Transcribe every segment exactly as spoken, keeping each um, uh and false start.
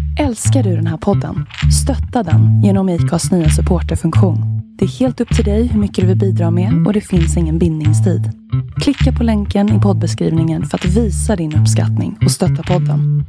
Älskar du den här podden? Stötta den genom I C A:s nya supporterfunktion. Det är helt upp till dig hur mycket du vill bidra med och det finns ingen bindningstid. Klicka på länken i poddbeskrivningen för att visa din uppskattning och stötta podden.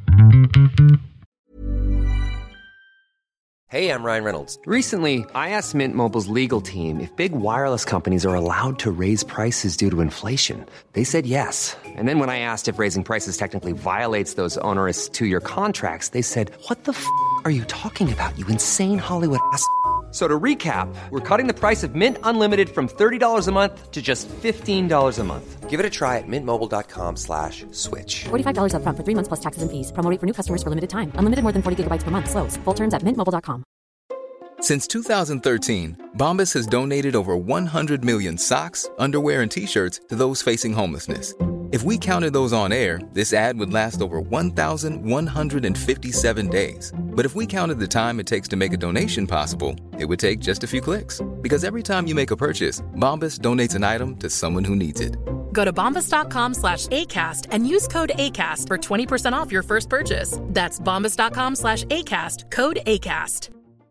Hey, I'm Ryan Reynolds. Recently, I asked Mint Mobile's legal team if big wireless companies are allowed to raise prices due to inflation. They said yes. And then when I asked if raising prices technically violates those onerous two-year contracts, they said, what the f*** are you talking about, you insane Hollywood ass f- So to recap, we're cutting the price of Mint Unlimited from thirty dollars a month to just fifteen dollars a month. Give it a try at mintmobile.com slash switch. forty-five dollars up front for three months plus taxes and fees. Promo rate for new customers for limited time. Unlimited more than forty gigabytes per month. Slows full terms at mint mobile dot com. Since two thousand thirteen, Bombas has donated over one hundred million socks, underwear, and T-shirts to those facing homelessness. If we counted those on air, this ad would last over one thousand one hundred fifty-seven days. But if we counted the time it takes to make a donation possible, it would take just a few clicks. Because every time you make a purchase, Bombas donates an item to someone who needs it. Go to bombas.com slash ACAST and use code ACAST for twenty percent off your first purchase. That's bombas.com slash ACAST, code ACAST.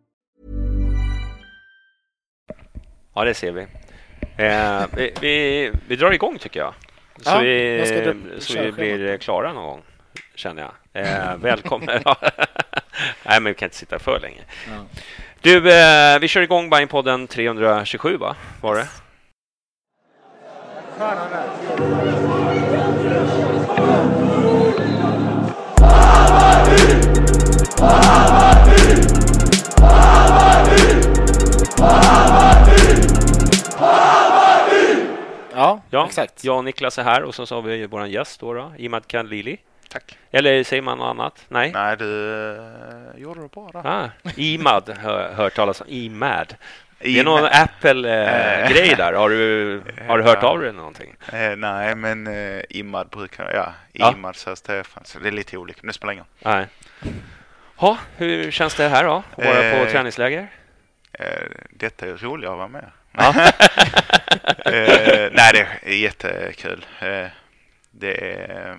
Ja, det ser vi. Eh, vi, vi. Vi drar igång tycker jag. Så, ja, vi, jag ska så vi blir klara någon gång, känner jag. Eh, välkommen. Nej, men vi kan inte sitta för länge. Ja. Du, eh, vi kör igång Bajenpodden trehundratjugosju, va? Var det? Ja, ja, exakt. Jag och Niklas är här och så har vi vår gäst då, då Imad Khalili. Tack. Eller säger man något annat? Nej. Nej, du uh, gjorde det bra då. Ah, Imad, hör, hört talas om. Imad. Det är någon Apple-grej uh, där. Har du, har du hört uh, av dig någonting? Uh, nej, men uh, Imad brukar, ja, ja. Imad säger Stefan. Så det är lite olika. Nu spelar ingen. Nej. Ha, hur känns det här då? Att vara uh, på träningsläger? Uh, detta är roligt att vara med. Ja. uh, nej, det är jättekul. Uh, det är uh,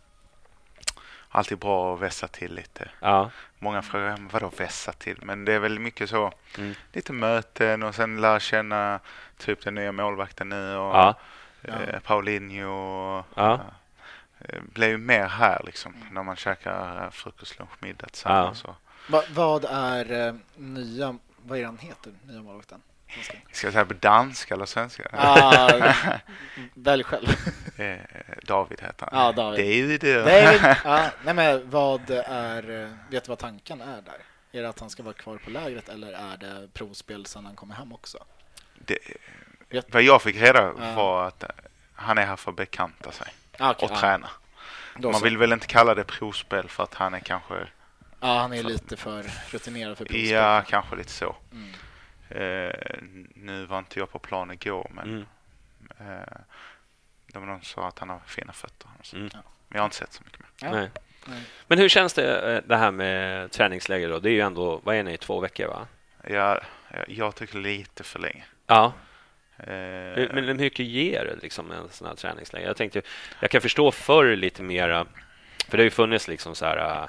alltid bra att vässa till lite. Ja. Många frågar vad då vässa till, men det är väl mycket så mm. lite möten och sen lära känna typ den nya målvakten nu och ja. uh, Paulinho och, ja. uh, blev ju mer här liksom när man käkar frukost, lunch, middag tillsammans. Ja. Va, vad är uh, nya, vad är han heter, nya målvakten? Ska jag säga på danska eller svenska? Ah, välj själv. eh, David heter han. Ja, David. David. David. Ja, nej, men vad är, vet du vad tanken är där? Är det att han ska vara kvar på lägret eller är det provspel sen han kommer hem också? Det, vad jag fick reda ah. var att han är här för att bekanta sig okay, och ah. träna. Då Man så. vill väl inte kalla det provspel för att han är kanske... Ja, han är för, lite för rutinerad för provspel. Ja, kanske lite så. Mm. Uh, nu var inte jag på plan igår, men mm. uh, det var någon som sa att han har fina fötter. Mm. Ja. Men jag har inte sett så mycket mer. Ja. Nej. Nej. Men hur känns det, det här med träningsläger då? Det är ju ändå, vad är ni, två veckor va? Ja, jag tycker lite för länge. Ja. Uh, men hur mycket ger det liksom en sån här träningsläger? Jag tänkte, jag kan förstå förr lite mera, för det har ju funnits liksom så här...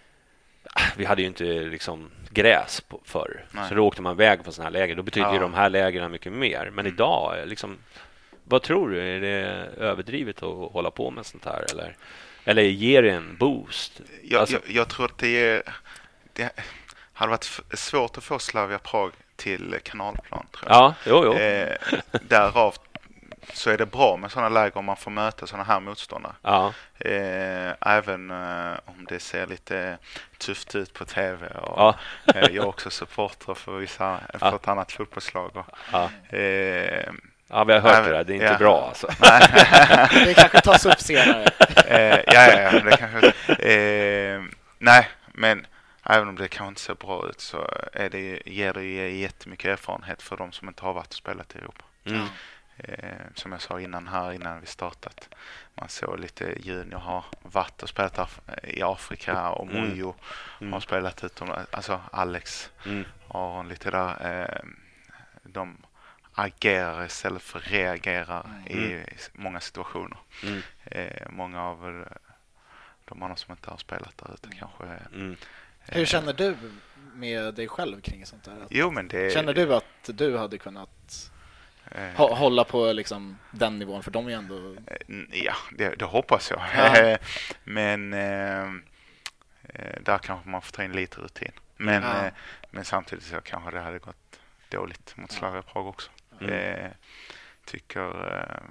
Vi hade ju inte liksom gräs på förr. Nej. Så då åkte man väg på såna här läger. Då betyder ja. ju de här lägren mycket mer. Men mm. idag, liksom, vad tror du? Är det överdrivet att hålla på med sånt här? Eller, eller ger det en boost? Jag, alltså, jag, jag tror att det, är, det hade varit f- svårt att få Slavia Prag till kanalplan, tror jag. Ja, jo, jo. Eh, därav så är det bra med sådana läger om man får möta sådana här motståndare. Ja. Eh, även eh, om det ser lite tufft ut på tv. Och, ja. eh, jag är också supporter för, vissa, för ja. ett annat fotbollslag. Och, ja. Eh, ja, vi har hört äh, det där. Det är inte ja. bra. Alltså. Det kanske tas upp senare. eh, ja, ja, ja. Det kanske, eh, nej, men även om det kanske inte ser bra ut så är det, ger det jättemycket erfarenhet för de som inte har varit och spelat i Europa. Mm. Eh, som jag sa innan här, innan vi startat. Man såg lite junior har varit och spelat af- i Afrika och Mojo mm. mm. har spelat utom, alltså Alex mm. och lite där eh, de agerar istället för reagerar mm. i många situationer. Mm. Eh, många av de andra som inte har spelat där ute kanske mm. Hur känner du med dig själv kring sånt där? Att, jo, men det... Känner du att du hade kunnat eh, hå- hålla på liksom den nivån? För de är ju ändå... Ja, det, det hoppas jag. Ja. men eh, där kanske man får ta in lite rutin. Men, ja. eh, men samtidigt så kanske det hade gått dåligt mot Slavia Prag också. Mm. Eh, tycker eh,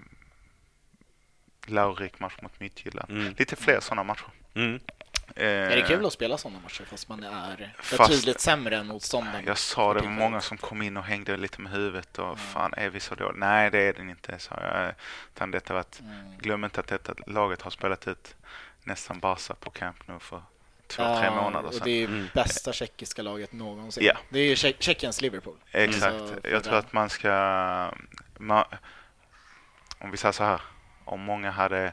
lärorik match mot Midtjylland. Mm. Lite fler sådana matcher. Mm. Eh, Är det kul att spela sådana matcher fast man är Fast- betydligt sämre än motståndaren? Jag sa det, var För många som kom in och hängde lite med huvudet och fan, är vi så dåliga? Nej, det är den inte, sa jag. Utan detta var att, Mm. glöm inte att detta laget har spelat ut nästan Barca på Camp nu för två, Ja, tre månader och sedan. det är ju Mm. bästa tjeckiska laget någonsin. Ja. Det är ju Tje- Tjeckiens Liverpool. Exakt. Så för Jag tror den- att man ska... Ma, om vi säger så här. Om många hade...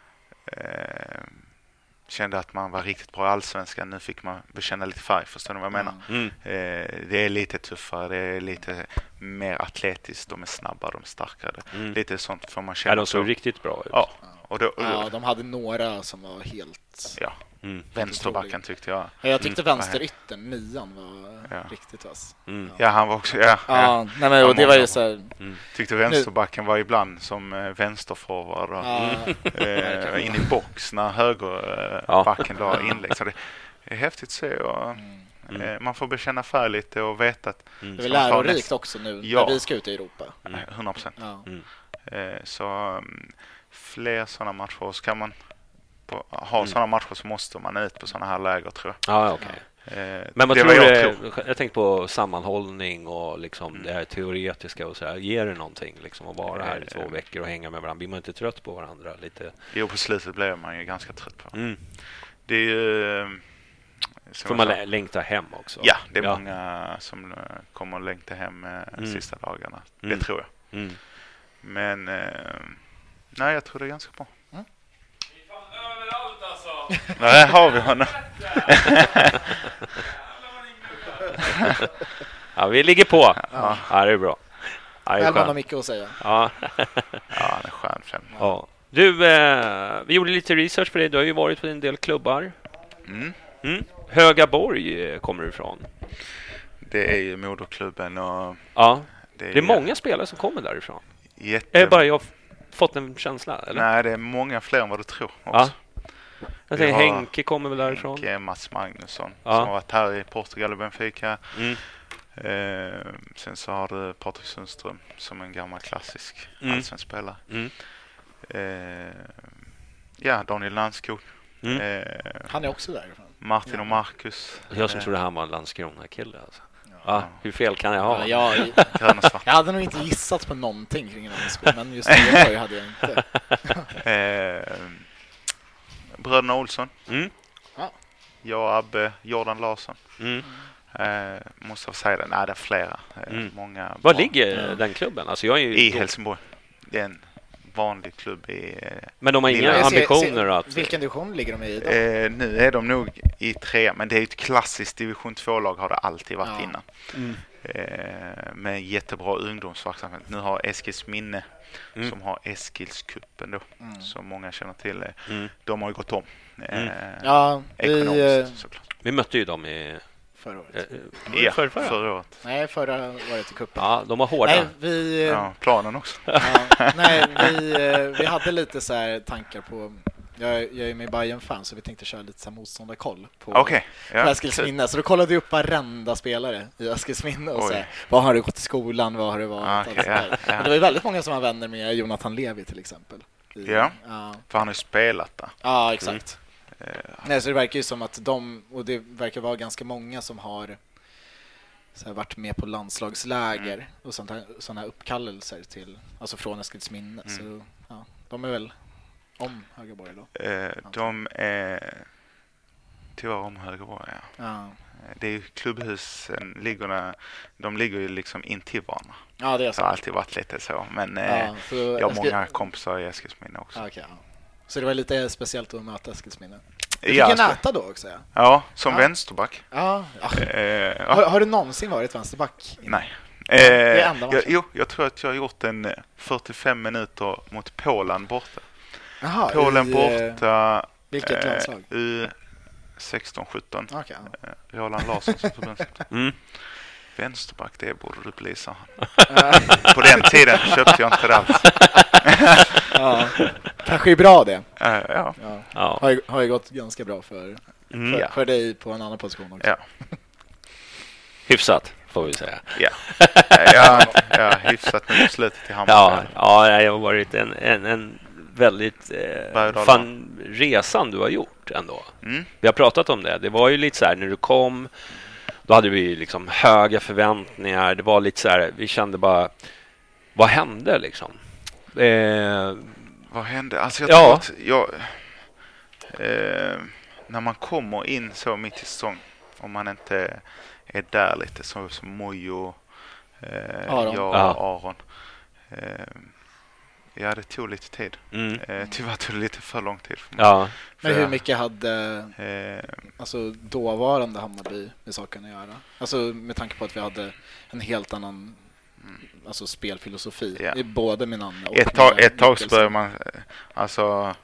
Eh, kände att man var riktigt bra i allsvenskan. Nu fick man bekänna lite färg. Förstår ni vad jag menar? Mm. Eh, det är lite tuffare. Det är lite mer atletiskt. De är snabbare, de är starkare. Mm. Lite sånt får man Ja, känna de såg på. riktigt bra ut. Ja. Och då, och då, Ja, de hade några som var helt... ja. Mm. Vänsterbacken tyckte jag. Ja, jag tyckte Mm. vänsteryttern, nian, var Ja. riktigt vass. Mm. Ja, han var också... Ja, Ja, ja. nej men och det var ju många. så här, Tyckte vänsterbacken var ibland som eh, vänsterforward. Och, ja, eh, in i box när högerbacken Ja. eh, la inlägg. Så det är häftigt att se. Och, Mm. eh, man får bekänna färg lite och veta att Mm. det är väl Ska man ta lärorikt nästa? också nu Ja. när vi ska ut i Europa. eh, hundra procent. Ja. Mm. Eh, så um, fler sådana matcher. Så kan man på, ha Mm. sådana matcher så måste man ut på sådana här läger, tror jag. Ja, okej. Eh, Men vad det tror var du? jag Jag, tror. jag tänkte på sammanhållning och liksom Mm. det här teoretiska och så här. Ger det någonting liksom att vara här i två Eh. veckor och hänga med varandra? Blir man inte trött på varandra lite? Jo, på slutet blev man ju ganska trött på. Mm. Det är ju... eh, som Får jag man sa- lä- längta hem också? Ja, det är Ja. många som eh, kommer att längta hem eh, de Mm. sista dagarna. Mm. Det tror jag. Mm. Men eh, nej, jag tror det är ganska bra. Nej, har vi honom. Ja, vi ligger på. Ja. Ja, det är bra. Ja, det är Elman har skönt. mycket att säga. Ja. Ja, han är skön. Fem. Ja. Du, eh, vi gjorde lite research på dig. Du har ju varit på en del klubbar. Mm. Mm. Högaborg eh, kommer du ifrån. Det är ju moderklubben och Ja. det är, Det är många spelare som kommer därifrån. jätte... Är det bara jag har fått en känsla? Eller? Nej, det är många fler än vad du tror Ja. också. Jag Vi tänker har Henke kommer väl därifrån? Henke, Mats Magnusson Ja. som har varit här i Portugal och Benfica. Mm. Eh, sen så har du Patrik Sundström som en gammal klassisk Mm. allsvensk spelare. Mm. Eh, ja, Daniel Landskog. Mm. Eh, Han är också därifrån. Martin Ja. och Marcus. Jag som Eh, trodde han var en Landskrona-kille. Alltså. Ja, hur fel kan jag ha? Ja, jag, grön och svart. jag hade nog inte gissat på någonting kring den skolan, men just det hade jag inte. Eh, bröderna Olsson. Mm. Jag och Abbe, Jordan Larsson. Mm. Eh, måste jag säga det. Nej, det är flera. Eh, Mm. Många Var bra. ligger Ja. den klubben? Alltså jag är ju I Helsingborg. Det är en vanlig klubb i... Eh, Men de har inga Lilla- ambitioner att... Vilken division ligger de i då? Eh, nu är de nog i tre, men det är ett klassiskt division två-lag har det alltid varit Ja. innan. Mm. Eh, med jättebra ungdomsverksamhet. Nu har Eskilsminne Mm. som har Eskilskuppen då, Mm. som många känner till. Eh, Mm. De har ju gått om. Eh, Mm. Ja, vi... eh, Ekonomiskt såklart. Vi mötte ju dem i... Förra året. Eh, Ja, förra, förra. förra året. Nej, förra året i cupen. Ja, de var hårda. Nej, vi... Ja, planen också. Ja, nej, vi, eh, vi hade lite så här tankar på... Jag, jag är med Bayern-fan så vi tänkte köra lite så här motståndarkoll på, Okej. på Ja. Eskilsminne. Så då kollade vi upp varenda spelare i Eskilsminne och Oj. så här, vad har du gått i skolan, vad har du varit? Ah, allt okej, sånt där. ja, ja. Och det var ju väldigt många som var vänner med Jonathan Levi till exempel. I, Ja. Ja, För han har ju spelat där. ja exakt. Eh, Nej, så det verkar ju som att de, och det verkar vara ganska många som har så här, varit med på landslagsläger Mm. och sånt här, såna här uppkallelser till, alltså från Eskilsminne. Mm. Så ja, de är väl om Högaborg då. eh, de är tyvärr om Högerborg, ja. Ja, Det är ju klubbhusen, ligger där, de ligger ju liksom intill varandra. ja det är Det har så. alltid varit lite så. Men eh, Ja, så jag har Eskil- många kompisar i Eskilsminne också. Ja, okej, ja. Så det var lite speciellt att möta Eskilsminne. Du fick Ja, ju så- näta då också, ja. Ja, som Ja. vänsterback. Ja, ja. Eh, Har, ja. har du någonsin varit vänsterback? Nej. är Eh, enda jag, matchen. jo, jag tror att jag har gjort en eh, fyrtiofem minuter mot Polen borta. Jaha, Polen i, eh, borta. Vilket eh, landslag? U sexton sjutton. Okay. Roland Larsson som förbundskapten. Mm. Vänsterback, det borde du bli, sa han. På den tiden köpte jag inte det alls. Ja, kanske är bra det. Uh, ja. Ja. Ja. Har, ju, har ju gått ganska bra för, Mm. för, Ja. för dig på en annan position också. Ja. Hyfsat, får vi säga. Ja, ja, ja hyfsat nu på slutet i Hammarby. Ja, ja, det har varit en, en, en väldigt eh, fan resan du har gjort ändå. Mm. Vi har pratat om det. Det var ju lite så här, när du kom, då hade vi liksom höga förväntningar. Det var lite så här, vi kände bara, vad hände liksom? Eh, Vad hände? Alltså jag Ja. tror att jag, eh, när man kommer in så mitt i säsong, om man inte är där lite så som Mojo, eh, Aron. jag och Ja. Aron. Eh, ja, det tog lite tid. mm, Eh, tyvärr tog det lite för lång tid för mig. ja, För Men hur jag- mycket hade Eh, alltså, dåvarande Hammarby med saken att göra? Alltså med tanke på att vi hade en helt annan alltså, spelfilosofi. Ja. I både med Nanne och ett tag, med ett tag så Mikkelsen. började man, eh, alltså,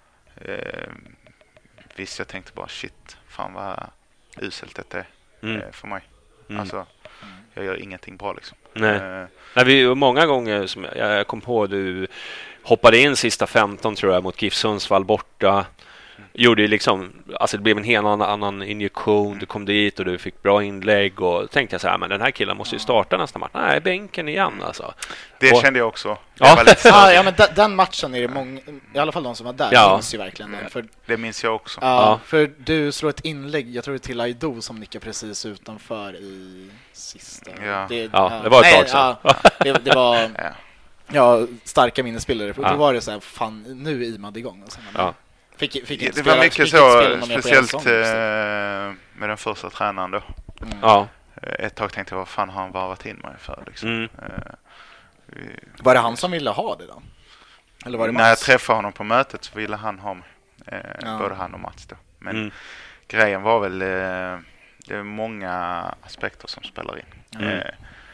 eh, visst jag tänkte bara shit, fan vad uselt detta är mm, eh, för mig. mm. Alltså, jag gör ingenting bra liksom. Nej. Eh, Nej, vi, många gånger som jag, jag kom på, du hoppade in sista femton tror jag mot GIF Sundsvall borta. Gjorde ju liksom, alltså det blev en helt annan, annan injektion. Du kom dit och du fick bra inlägg och tänkte jag så här, men den här killen måste ju starta nästa match. Nej, bänken igen alltså. det Och- kände jag också. Ja. Jag var lite Ja, så- ja, men den, den matchen är det många, i alla fall de som var där, Ja. minns ju verkligen den. För, Det minns jag också. ja, Ja. för du slår ett inlägg, jag tror det är till Aido som nickar precis utanför i sista. Ja. Ja, det var ett nej, tag sedan. Ja, det, det var Ja. ja, starka minnesbilder. För Ja. Då var det så här, fan, nu är Imad igång. Och sen, Ja. Fick, fick inte Det spela, var mycket fick inte så, spela någon mer på speciellt säsong, så. eh, med den första tränaren då. Mm. Ja. Eh, Ett tag tänkte jag, vad fan har han varvat in mig för liksom. Mm. Eh, vi- Var det han som ville ha det då? Eller var det När jag Mats? träffade honom på mötet så ville han ha mig. Eh, Ja. Både han och Mats då. Men Mm. grejen var väl, eh, det är många aspekter som spelar in. Mm. Eh,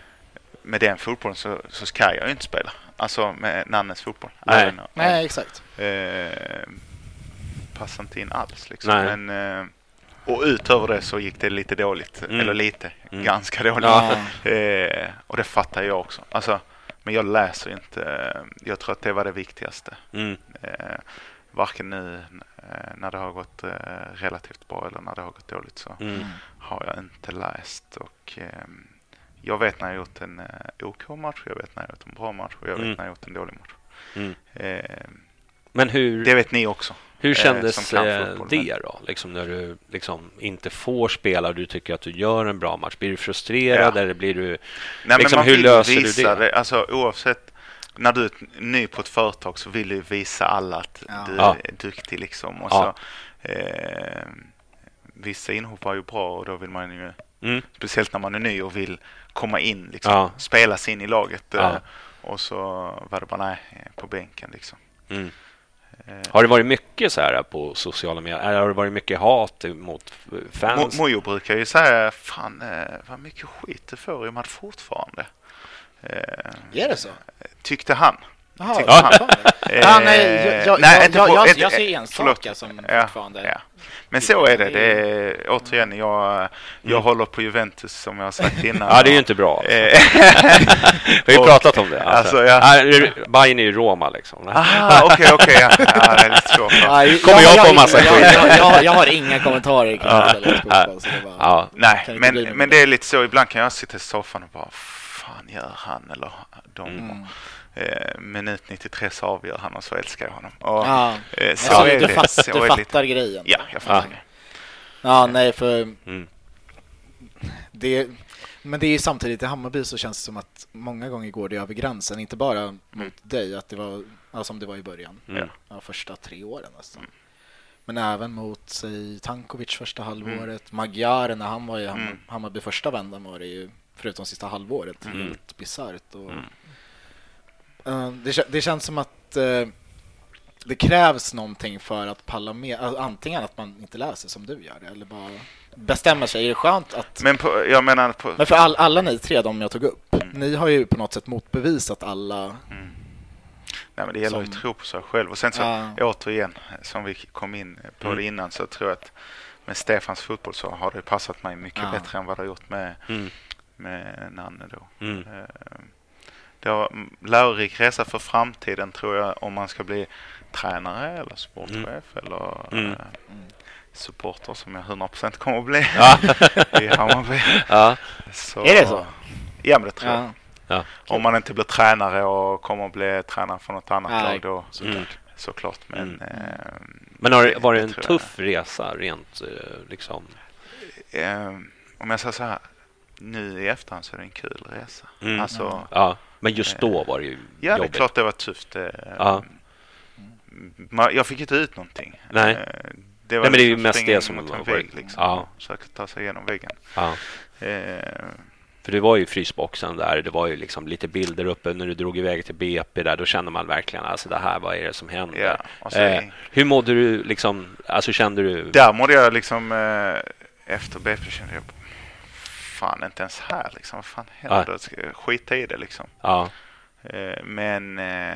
med den fotbollen så, så ska jag ju inte spela. Alltså med Nannes fotboll. Nej. Även om- Nej, exakt. Eh, passar inte in alls liksom. Nej. Men, eh, och utöver det så gick det lite dåligt. Mm. Eller lite, Mm. ganska dåligt. Ja. Eh, och det fattar jag också. Alltså, men jag läser inte. eh, Jag tror att det var det viktigaste. Mm. Eh, varken nu eh, när det har gått eh, relativt bra eller när det har gått dåligt så Mm. har jag inte läst. Och eh, jag vet när jag gjort en eh, OK-match, jag vet när jag gjort en bra match och jag vet Mm. när jag gjort en dålig match. Mm. Eh, Men hur, det vet ni också. hur eh, kändes som kan eh, fotboll, det då? Liksom när du liksom inte får spela och du tycker att du gör en bra match. Blir du frustrerad Ja. eller blir du... Nej, liksom, men man hur vill löser du visa det? det? Alltså oavsett, när du är ny på ett företag så vill du visa alla att Ja. du Ja. är duktig liksom. Och Ja. så, eh, vissa inhopp var ju bra och då vill man ju, Mm. speciellt när man är ny och vill komma in liksom, Ja. spela sig in i laget. Ja. Eh, och så var det bara nej, på bänken liksom. Mm. Eh, Har det varit mycket så här på sociala medier? Eller har det varit mycket hat mot fans? Mo- Mojo brukar ju säga, fan eh, vad mycket skit du får i match fortfarande. Eh, Är det så? tyckte han. Jaha, Tyckte ja. han. Ja, nej, jag, jag, nej, jag, inte jag, på- jag, ett- jag ser ett- enstaka förlåt. som Ja, fortfarande... ja. Men så är det. Det är, återigen, jag, jag Mm. håller på Juventus som jag har sagt innan. Ja, det är ju inte bra. Eh, Vi har ju och- pratat om det. Alltså. alltså, ja. Nej, Bayern är ju Roma liksom. Aha, okej, okej. Ja. Ja, det är lite svårt. Nej, Kommer jag få massa jag, skit? jag, jag, jag har inga kommentarer kring Ja. det. Fotboll, så det bara, Ja. Nej, kan inte bli men, med men det. det är lite så. Ibland kan jag sitta i soffan och bara, fan gör han eller de. Mm. Eh, minut nittiotre så avgör han och så älskar jag honom. Och, Ja. eh, så Alltså, är du, det. fatt, Så du är det lite. fattar grejen. Ja, jag fattar Ja. det. Ja, nej, för Mm. det, men det är ju samtidigt i Hammarby så känns det som att många gånger går det över gränsen, inte bara mot dig, att det var ja, som det var i början, Mm. ja, första tre åren nästan. Men även mot sig Tankovic första halvåret, Magyar när han var i Hammar, Mm. Hammarby första vändan var det ju, förutom sista halvåret, Mm. helt bisarrt. Och, Mm. eh, det, kä- det känns som att eh, det krävs någonting för att palla med, alltså, antingen att man inte läser som du gör det, eller bara bestämmer sig. Är det skönt att Men på, jag menar på, men för all, alla ni tre, de jag tog upp, Mm. ni har ju på något sätt motbevisat alla. Mm. Nej, men det gäller Som- att tro på sig själv. Och sen så Ja. återigen, som vi kom in på Mm. det innan, så tror jag att med Stefans fotboll så har det passat mig mycket Ja. bättre än vad det har gjort med, Mm. med Nanne då. Mm. Eh, Det var en lärorik resa för framtiden tror jag, om man ska bli tränare eller sportchef eller Mm. eh, supporter som jag hundra procent kommer att bli Ja. i Hammarby. Ja. Så, Är det så? Ja, men det tror jag. Ja. Ja. Om man inte blir tränare och kommer att bli tränare för något annat Nej, lag då Mm. såklart. Men, Mm. eh, Men har det varit en tror tuff resa rent eh, liksom? jag. Eh, om jag säger så här, nu i efterhand så är det en kul resa. Mm. Alltså, Ja, men just då var det ju ja, det är jobbigt. klart det var tufft. Eh, Ja. ma- Jag fick inte ut någonting. Nej. Eh, det var Nej, men det är ju liksom mest springa det som mot har en varit- vägg liksom. Ja. Försöka ta sig igenom väggen. Ja. Eh, För det var ju frysboxen där, det var ju liksom lite bilder uppe när du drog iväg till B P där, då kände man verkligen alltså det här, vad är det som händer? Ja, och så eh, i- hur mådde du liksom, alltså kände du? Där mådde jag liksom eh, efter B P kände jag fan inte ens här liksom. Vad fan händer? Ska jag skita i det liksom. Ja, Eh, men eh,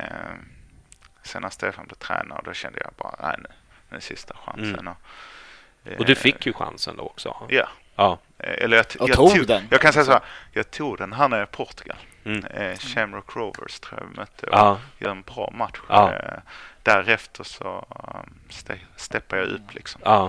sen när Stefan blev tränare då kände jag bara nej nu, nu är sista chansen. Mm. Och, eh, och du fick ju chansen då också. Ja. Ja. Eh, Eller jag, Och jag tog den. Jag kan säga så här, jag tog den här nere i Portugal. Mm. Eh, Shamrock Rovers tror jag vi mötte och Ja. gör en bra match. Ja. Eh, därefter så um, ste- steppade jag upp liksom. Ja.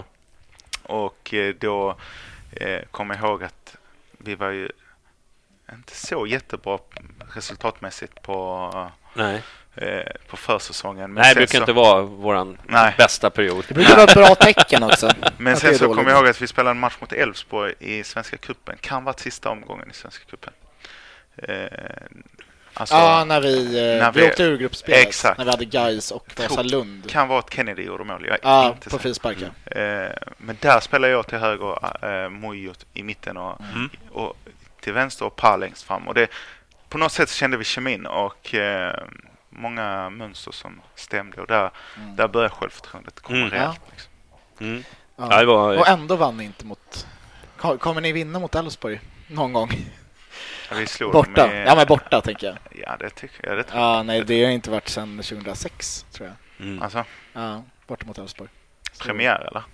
Och eh, då eh, kom jag ihåg att vi var ju inte så jättebra resultatmässigt på, Nej. eh, på försäsongen. Men Nej, det sen brukar så, inte vara våran Nej. bästa period. Det brukar vara ett bra tecken också. Men Att det sen är så dåligt. kommer jag ihåg att vi spelade en match mot Elfsborg i Svenska cupen. Kan vara sista omgången i Svenska cupen. Eh, alltså, Ja, när vi, eh, när vi, vi- åkte ur gruppspelet. Exakt. När vi hade Gais och Tror- Vasalund. kan vara att Kennedy gjorde mål. Jag är Ja, inte på säker. frisparken. Eh, men där spelar jag till höger, eh, Mojo i mitten och, Mm. och till vänster och Pa längst fram. Och det, på något sätt kände vi kemin och eh, många mönster som stämde. Och där, Mm. där började självförtroendet komma Mm. rejält. Liksom. Mm. Ja. Ja, det var, Och ändå vann ni inte mot... Ko- Kommer ni vinna mot Elfsborg någon gång? Ja, vi slog Borta? dem med, Ja, men borta tänker jag. Ja, det tycker jag. Det tror Ja, nej, det har inte varit sedan tjugohundrasex tror jag. mm. jag. Alltså, Ja, borta mot Elfsborg. Så- premiär eller?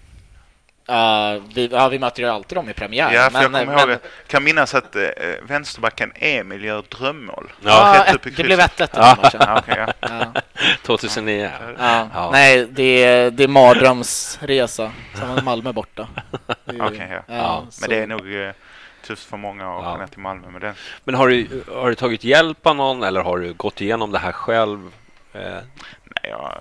Ja, vi, ja, vi möter ju alltid dem i premiär. Ja, för men, jag kommer men, ihåg att, kan minnas att eh, vänsterbacken Emil gör drömmål. Ja, ja, rätt upp ett, i det blev krysset. ett ett i den matchen. Ja, okej, ja. Ja, tjugohundranio. ja. Ja. Nej, det är, det är mardrömsresa. Samma med Malmö borta. Det är- Okej, ja. Ja, så- Men det är nog eh, tufft för många att Ja. åka ner till Malmö med den. Men har du, har du tagit hjälp av någon eller har du gått igenom det här själv? Eh, Nej, jag...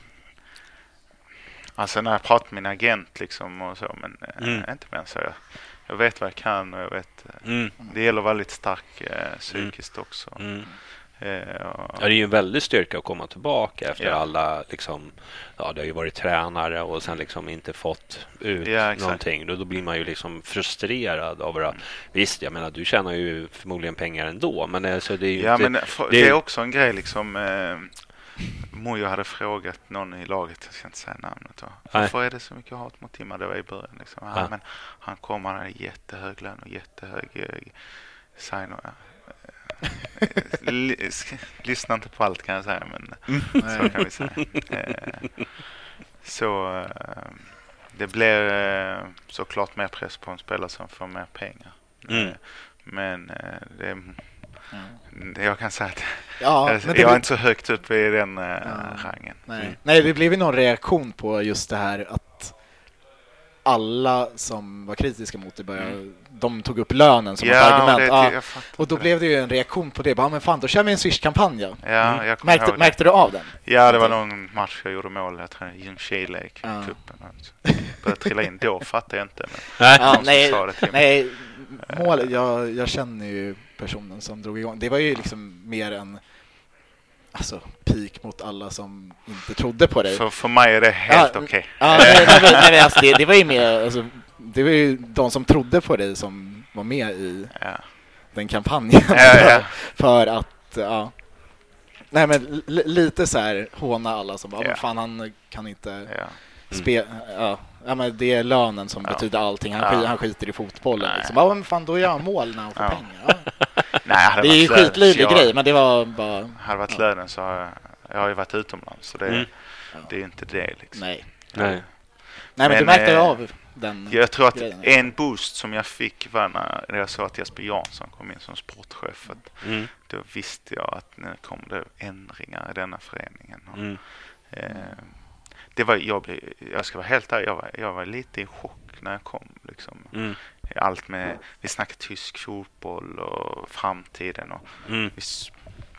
Alltså när jag pratar med min agent liksom och så, men eh, Mm. inte mer så. Jag, jag vet vad jag kan och jag vet... eh, mm. Det gäller väldigt stark eh, psykiskt också. Mm. Eh, och, Ja, det är ju en väldig styrka att komma tillbaka efter Ja. alla liksom, ja, det har ju varit tränare och sen liksom inte fått ut Ja, exakt. någonting. Då, då blir man ju liksom frustrerad över att, visst, jag menar, du tjänar ju förmodligen pengar ändå, men alltså, det är ju ja, inte, men för, det- det är också en grej liksom... Eh, Mojo hade frågat någon i laget, jag ska inte säga namnet. Va? Varför är det så mycket hat mot Timma? Det var i början. Liksom. Ja, Ja. men han kom, han hade jättehög lön och jättehög eh, sign. Och, eh, li- sk- lyssna inte på allt kan jag säga, men så kan vi säga. Eh, så eh, det blir eh, såklart mer press på en spelare som får mer pengar. Mm. Eh, men eh, det är, det jag kan säga att Ja, jag, men det jag är blir- inte så högt upp i den eh, Ja. rangen. Nej. Mm. Nej, det blev ju någon reaktion på just det här att alla som var kritiska mot det började, de tog upp lönen som ett Ja, och, argument. det, Ja, jag fattar och då inte blev det ju en reaktion på det. Bara, men fan, då kör vi en Swish-kampanj. Ja. det. Ja, jag kommer Märkte, ihåg det. märkte du av den? Ja, det var någon match jag gjorde mål. Jag tror Ljungskile i Ja. cupen. Började trilla in. Då fattade jag inte. Men Nej. Ja, som nej, sa det till mig. nej, mål, jag, jag känner ju personen som drog igång. Det var ju liksom mer en alltså, peak mot alla som inte trodde på dig. För, för mig är det helt Ja, okej. Ja, nej, nej, nej, nej, alltså, det, det var ju mer, alltså, det var ju de som trodde på dig som var med i Ja. den kampanjen. Ja, ja. För att, ja. Nej, men li- lite så här håna alla som bara, Ja. men fan, han kan inte Ja. spela. Ja. Ja, men det är lönen som Ja. betyder allting. Han, Ja. skit, han skiter i fotbollen. Nej. Liksom. Ja, men fan, då gör han mål när han får Ja. pengar. Ja. Nej, hade Det är ju varit lönen, skitlöjlig så jag- grej, men det var bara... Hade varit Ja. lönen så har jag, jag har ju varit utomlands. Så det, Mm. det är inte det liksom. Nej. Nej. Nej, men, Men, du märkte ju eh, av den Jag tror att grejen. en boost som jag fick var när jag såg att Jesper Jansson kom in som sportchef. Att Mm. Då visste jag att nu kom det ändringar i denna föreningen. Och, Mm. eh, det var, jag, blev, jag ska vara helt ärlig, jag var, jag var lite i chock när jag kom. Liksom. Mm. Allt med, vi snackade tysk fotboll och framtiden. Och Mm. vi s-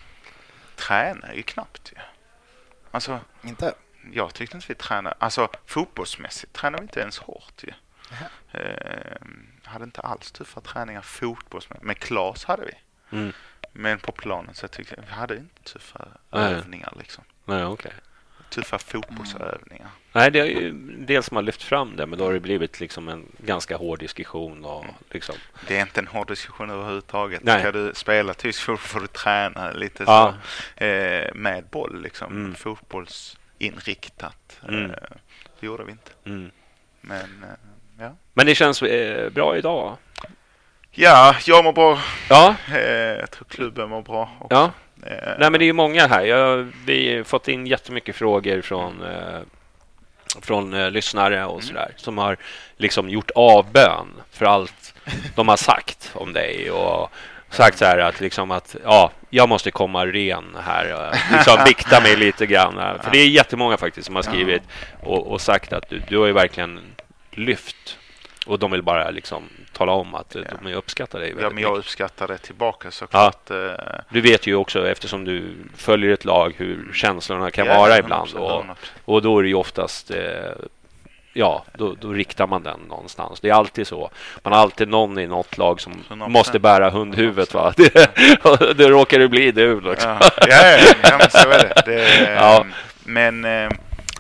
tränar ju knappt. Ja. Alltså, Inte? jag tyckte inte vi tränade, alltså fotbollsmässigt tränar vi inte ens hårt ju. Eh, hade inte alls tuffa träningar fotbollsmässigt. Med Klas hade vi. Mm. Men på planen så tyckte jag vi hade inte tuffa Nej. övningar liksom. Nej, okej. Tuffa fotbollsövningar. Nej, det är ju det som har lyft fram det, men då har det blivit liksom en ganska hård diskussion och liksom. Det är inte en hård diskussion överhuvudtaget. Nej. Ska du spela tysk fotboll får du träna lite Ja. så eh, med boll liksom. Mm. Fotbollsinriktat. Mm. Eh, det gjorde vi inte. Mm. Men eh, ja. Men det känns eh, bra idag. Ja, jag mår bra. Ja, Eh, jag tror klubben mår bra också. ja. Eh, Nej, men det är ju många här. Jag, vi har fått in jättemycket frågor från, eh, från eh, lyssnare och sådär som har liksom gjort avbön för allt de har sagt om dig och sagt så här att liksom att ja, jag måste komma ren här och liksom vikta mig lite grann. För det är jättemånga faktiskt som har skrivit och, och sagt att du, du har ju verkligen lyft och de vill bara liksom tala om att Ja. de uppskattar dig väldigt Ja, men jag mycket. uppskattar det tillbaka såklart. Eh, Du vet ju också, eftersom du följer ett lag, hur känslorna kan ja, vara hundra ibland. procent, Och, hundra procent. och då är det ju oftast, eh, ja, då, då riktar man den någonstans. Det är alltid så. Man har alltid någon i något lag som hundra procent. måste bära hundhuvudet, va? Det, och det råkar det bli du liksom. Ja, ja, ja, ja, men så är det. det Ja. Men eh,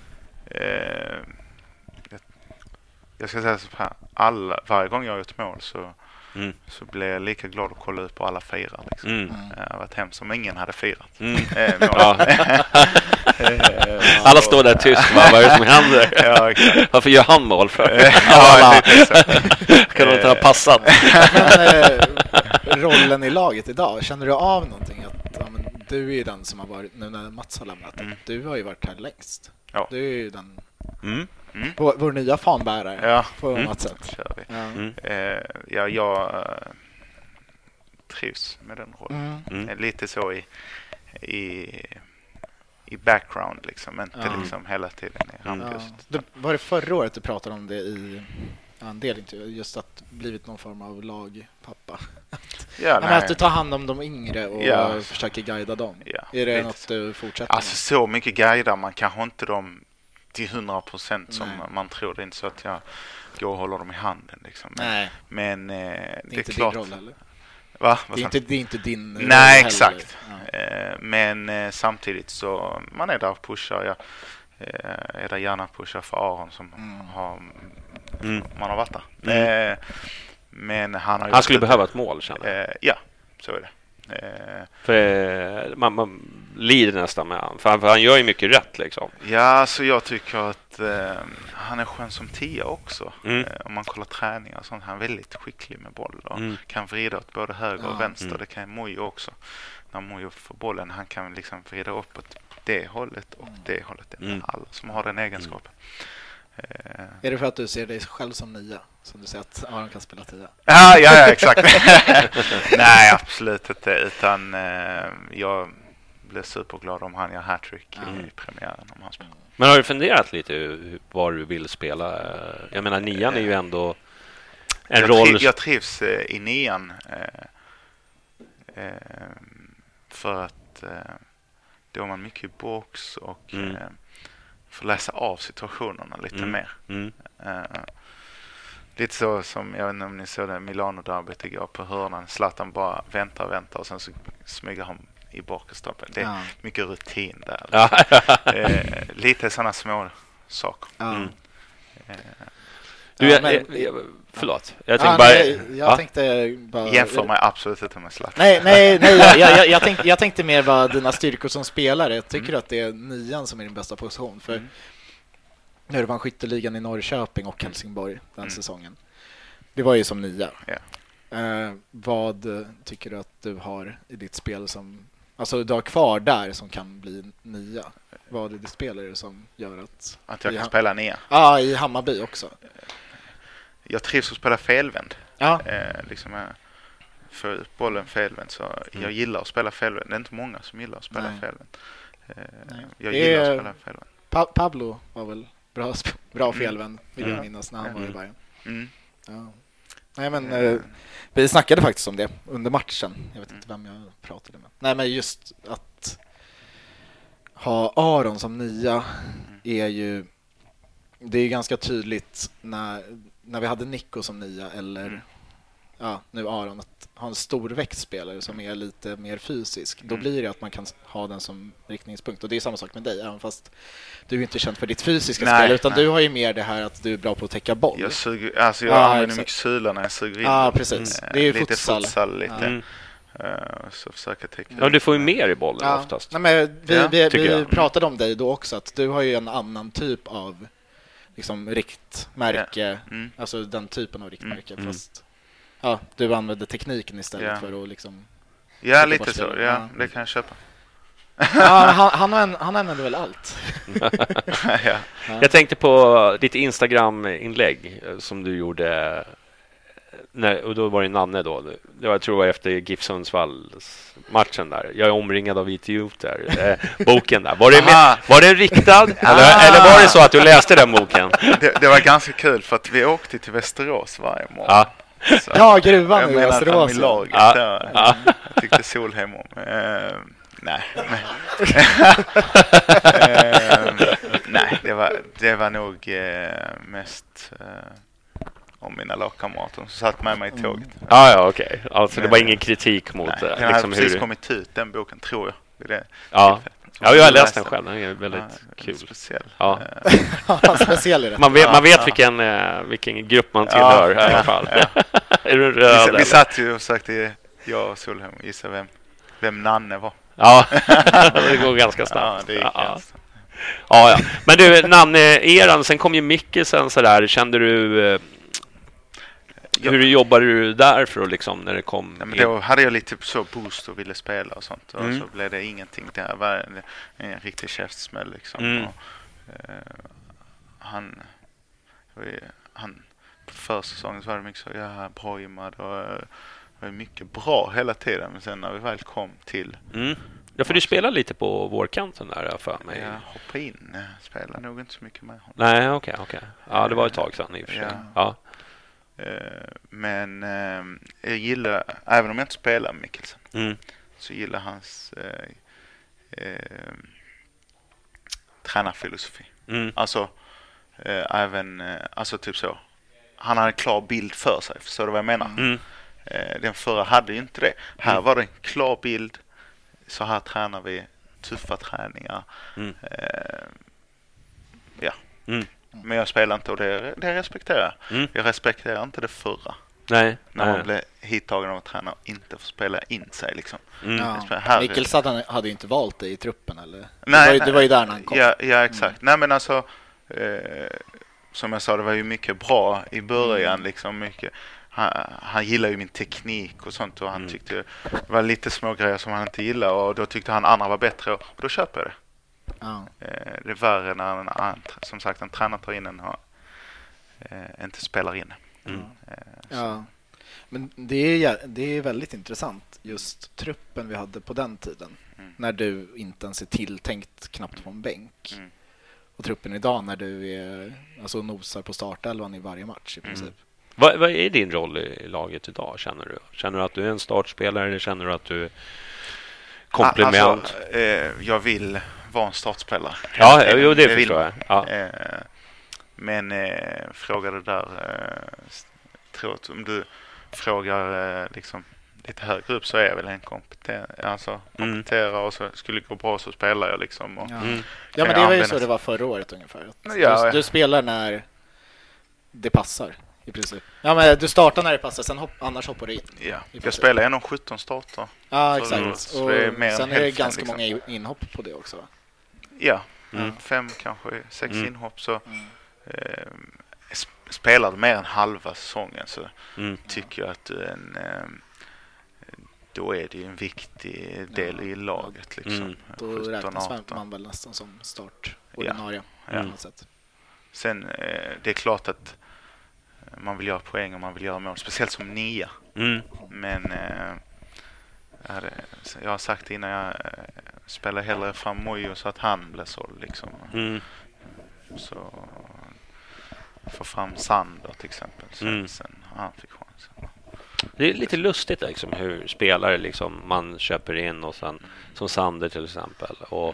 eh, jag, jag ska säga så här. Alla, varje gång jag har gjort mål så, Mm. så blir jag lika glad att kolla ut på alla firar. Liksom. Mm. Det har varit hemskt om ingen hade firat. Mm. Eh, mål. Ja. Eh, Alla står där tyst, va? Vad är det som händer? Ja, exakt. Varför gör han mål för? Ja, lite så. Kan de inte ha passat? Men eh, rollen i laget idag, känner du av någonting? Att, ja, men du är ju den som har varit, nu när Mats har lämnat, Mm. att du har ju varit här längst. Ja. Du är ju den, Mm. Mm. vår, vår nya fanbärare Ja. på Mm. något sätt. Kör vi. Ja. Mm. Eh, ja, jag eh, trivs med den rollen. Mm. Mm. Lite så i, i, i background liksom, inte Ja. liksom hela tiden i Ja. rampljuset. Du, var det förra året du pratade om det i ja, en del intervjuer, just att blivit någon form av lagpappa? Ja, Ja, men nej. att du tar hand om de yngre och Ja. försöker guida dem. Ja, Är det lite något så. du fortsätter Alltså så mycket guidar man kanske inte dem till hundra procent som Nej. man tror. Det är inte så att jag går och håller dem i handen liksom. Men, Nej, men eh, det är, det är inte klart. din roll heller. Va? Vad Det är, sa inte, det är inte din roll Nej, heller. exakt. Ja. Eh, men eh, samtidigt så man är där och pushar. Jag eh, är där gärna och pushar för Aron som Mm. har Mm. man har varit där. Mm. Eh, men han har ju Han skulle varit- behöva ett mål, känner jag. Eh, ja, så är det. Eh, För eh, man, man lider nästan med han. För han, för han gör ju mycket rätt liksom. ja, så jag tycker att eh, han är skön som tia också. Mm. Eh, om man kollar träningar och sånt. Han är väldigt skicklig med boll och Mm. kan vrida åt både höger Ja. och vänster. Mm. Det kan Mojo också. När Mojo får bollen, han kan liksom vrida uppåt det hållet och det hållet. Det är inte Mm. alla som har den egenskapen. Eh, Är det för att du ser dig själv som nia? Som du säger att Aron kan spela tia? Ja, ja, ja, exakt. Nej, absolut inte. Utan eh, jag blir superglad om han gör hattrick Mm. i premiären. Om han spelar. Men har du funderat lite hur- var du vill spela? Jag menar, nian är ju ändå en jag, roll... triv, jag trivs eh, i nian. Eh, eh, för att eh, då är man mycket i box och Mm. eh, får läsa av situationerna lite Mm. mer. Mm. Eh, lite så som, jag vet inte om ni såg det, Milano-derbyt igår på hörnan. Zlatan bara väntar och väntar och sen så smyger han i bakstolpen. Det är Ja. mycket rutin där. Ja. eh, lite sådana små saker. Ja. Mm. Eh, Du, Ja, jag, men- jag, jag, förlåt. Jag Ja, tänkte bara... nej, jag Ja. tänkte bara... jämför mig absolut inte med Zlatan. Nej, nej, nej jag, jag, jag, tänkte, jag tänkte mer bara dina styrkor som spelare. Jag tycker Mm. att det är nian som är din bästa position. För Mm. när du vann skytteligan i Norrköping och Helsingborg den Mm. säsongen. Det var ju som nia. Ja. Eh, vad eh, tycker du att du har i ditt spel som... Alltså du har kvar där som kan bli nia. Vad är det spel är det som gör att... Att jag i kan Ha- spela ner. Ja, ah, i Hammarby också. jag trivs att spela felvänd. Ja. Eh, liksom jag får upp bollen felvänd, så mm. jag gillar att spela felvänd. Det är inte många som gillar att spela Nej. felvänd. Eh, Nej. Jag det gillar är... att spela felvänd. Pa- Pablo var väl bra, bra felvänd, mm. vill jag mm. minnas, när han mm. var i Bayern. Mm. Ja. Nej, men eh, vi snackade faktiskt om det under matchen. Jag vet inte vem jag pratade med. Nej, men just att ha Aron som nia är ju, det är ju ganska tydligt när, när vi hade Nico som nia eller mm. ja, nu Aron, att ha en stor växtspelare som är lite mer fysisk. Då blir det att man kan ha den som riktningspunkt. Och det är samma sak med dig, även fast du är inte känd för ditt fysiska nej, spel, utan nej. du har ju mer det här att du är bra på att täcka boll. Jag, suger, alltså jag ja, använder exakt. mycket sula när jag suger in. Ja, precis. Mm. Det är ju lite futsal. futsal lite. Mm. Uh, så försöka täcka. Ja, du får ju mer i bollen ja. oftast. Nej, men vi ja, vi, vi pratade om dig då också, att du har ju en annan typ av liksom riktmärke, yeah. mm. alltså den typen av riktmärke, mm. fast ja, du använder tekniken istället yeah. för att liksom... Ja, lite så. Ja, ja, det kan jag köpa. Ja, han, han, an, han använder väl allt. ja. Ja. Jag tänkte på ditt Instagram-inlägg som du gjorde, när, och då var det Nanne då. Jag tror det var efter GIF Sundsvalls matchen där. Jag är omringad av idioter. Eh, boken där. Var det, med, var det riktad? Eller, eller var det så att du läste den boken? Det, det var ganska kul för att vi åkte till Västerås varje morgon. Ja. Så, ja, gruvan i Västerås. Jag ja. ja. ja. Jag tyckte Solheim om. Uh, nej. uh, nej, det var, det var nog uh, mest uh, om mina lagkamrater som satt med mig i tåget. Mm. Ah, ja, okej. Okay. Alltså det var ingen kritik mot nej, det. Den liksom hade precis hur... kommit ut, den boken, tror jag. Det ja. Ja, jag har läst den själv. Den är väldigt ja, kul. Speciell. Ja. Speciell är det. Man vet, man vet ja. vilken, vilken grupp man tillhör ja. i alla fall. Ja. Är du röd, vi, vi satt ju och sökte, jag och Solheim, gissa vem, vem Nanne var. Ja, det går ganska snabbt. Ja, det gick ja. ganska. Ja, ja. Men du, Nanne-eran, sen kom ju Micke sen sådär. Kände du... Eh, hur jobbade du där för att liksom, när det kom? Ja, men då hade jag lite så boost och ville spela och sånt. Och mm. så blev det ingenting. Det var en, en riktig käftsmäll liksom. Mm. Och, eh, han, han, på första säsongen så var det mycket så, ja, bra gymmad och det var mycket bra hela tiden. Men sen när vi väl kom till... Mm. Ja, för du spelar lite på vårkanten där för mig. Jag hoppade in, spelar nog inte så mycket med honom. Nej, okej, okay, okej. Okay. Ja, det var ett tag sedan i och för sig. Ja. Ja. Men eh, jag gillar, även om jag inte spelar med Mikkelsen, mm. så gillar hans eh, eh, tränarfilosofi. Mm. Alltså eh, även, eh, alltså typ så. Han har en klar bild för sig, förstår du vad jag menar? Mm. Eh, den förra hade ju inte det. Här mm. var det en klar bild. Så här tränar vi, tuffa träningar. Mm. Eh, ja. Mm. Men jag spelar inte och det, det respekterar jag. Mm. Jag respekterar inte det förra. Nej. När nej. man blir hittagen av att träna och inte får spela in sig liksom. Mm. Ja. Mikkels hade, hade ju inte valt dig i truppen eller? Nej, det, var ju, nej, det var ju där när han kom. Ja, ja exakt. Mm. Nej men alltså eh, som jag sa, det var ju mycket bra i början mm. liksom mycket. Han, han gillar ju min teknik och sånt och han mm. tyckte det var lite små grejer som han inte gillade och då tyckte han andra var bättre och då köper jag det. Ja. Det är värre när en, en, som sagt en tränare tar in en och eh, inte spelar in. Mm. Ja. Men det är, det är väldigt intressant just truppen vi hade på den tiden mm. när du inte ens är tilltänkt knappt på en bänk mm. och truppen idag när du är, alltså nosar på startelvan i varje match i princip. Mm. Vad, vad är din roll i laget idag, känner du? Känner du att du är en startspelare eller känner du att du är komplement? Alltså, eh, jag vill vara en startspelare. Ja, jo, det förstår jag. Ja. Eh, men eh, frågar du där, eh, tror att om du frågar eh, liksom lite högre upp så är jag väl en kompeten, alltså kompetera mm. och så skulle det gå bra så spelar jag liksom. Och, ja. Mm. ja, men det var ju så det var förra året ungefär. Att ja, du, du spelar när det passar. I princip. Ja, men du startar när det passar, sen hopp, annars hoppar du in. Ja, jag spelar genom sjutton starter. Ja, exakt. Mm. Så och det är mer sen är det hälften, ganska liksom. många inhopp på det också, va? Ja, mm. fem kanske, sex mm. inhopp. Så mm. eh, spelade mer än halva säsongen så mm. tycker jag att en, eh, då är det en viktig del ja. i laget. Liksom. Mm. Då räknas man väl nästan som start ordinarie. Ja. Ja. Sätt. Sen, eh, det är klart att man vill göra poäng och man vill göra mål, speciellt som nia. Mm. Men eh, jag, hade, jag har sagt innan, jag eh, spelar hellre fram Mojo så att han blir såld liksom. Mm. Så få fram Sander till exempel sen, Mm. sen han fick chansen. Det är lite lustigt liksom, hur spelare liksom, man köper in och sen, som Sander till exempel, och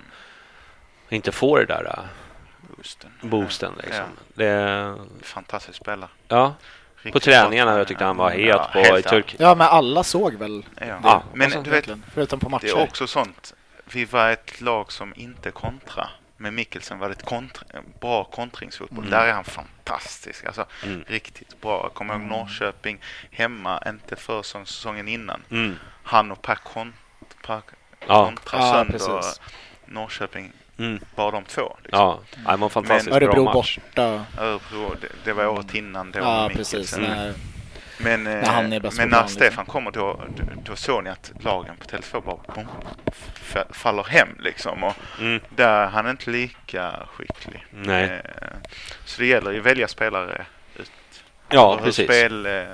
inte får det där Boosten. boosten liksom. Ja. Det är, Fantastisk spelare. ja, Riktigt på träningarna bra. jag tyckte han var het Ja, på helt i Turkiet. Ja, men alla såg väl Ja. det. Ja, men Alltså, du vet, egentligen. Förutom på matcher. det är också sånt. Vi var ett lag som inte kontra. Med Mikkelsen var det ett kontra, bra kontringsfotboll. Mm. Där är han fantastisk. Alltså, Mm. riktigt bra. Jag kommer ihåg Norrköping hemma, inte för som säsongen innan. Mm. Han och Per Kont, Per Ja. kontra Ja, sönder precis. Norrköping. Mm. Bara de två. Liksom. Ja, det var en fantastiskt Men bra Örebro match. borta. Örebro, det, det var året innan då. Ja, med precis. Mikkelsen. När, Men, eh, När han är bäst men på när plan, Stefan liksom. kommer då, då, då såg ni att lagen på Tele två bara boom, f- faller hem liksom. Och Mm. där han är inte lika skicklig. Nej. Eh, så det gäller ju att välja spelare ut. Ja, och hur, precis. spel, eh,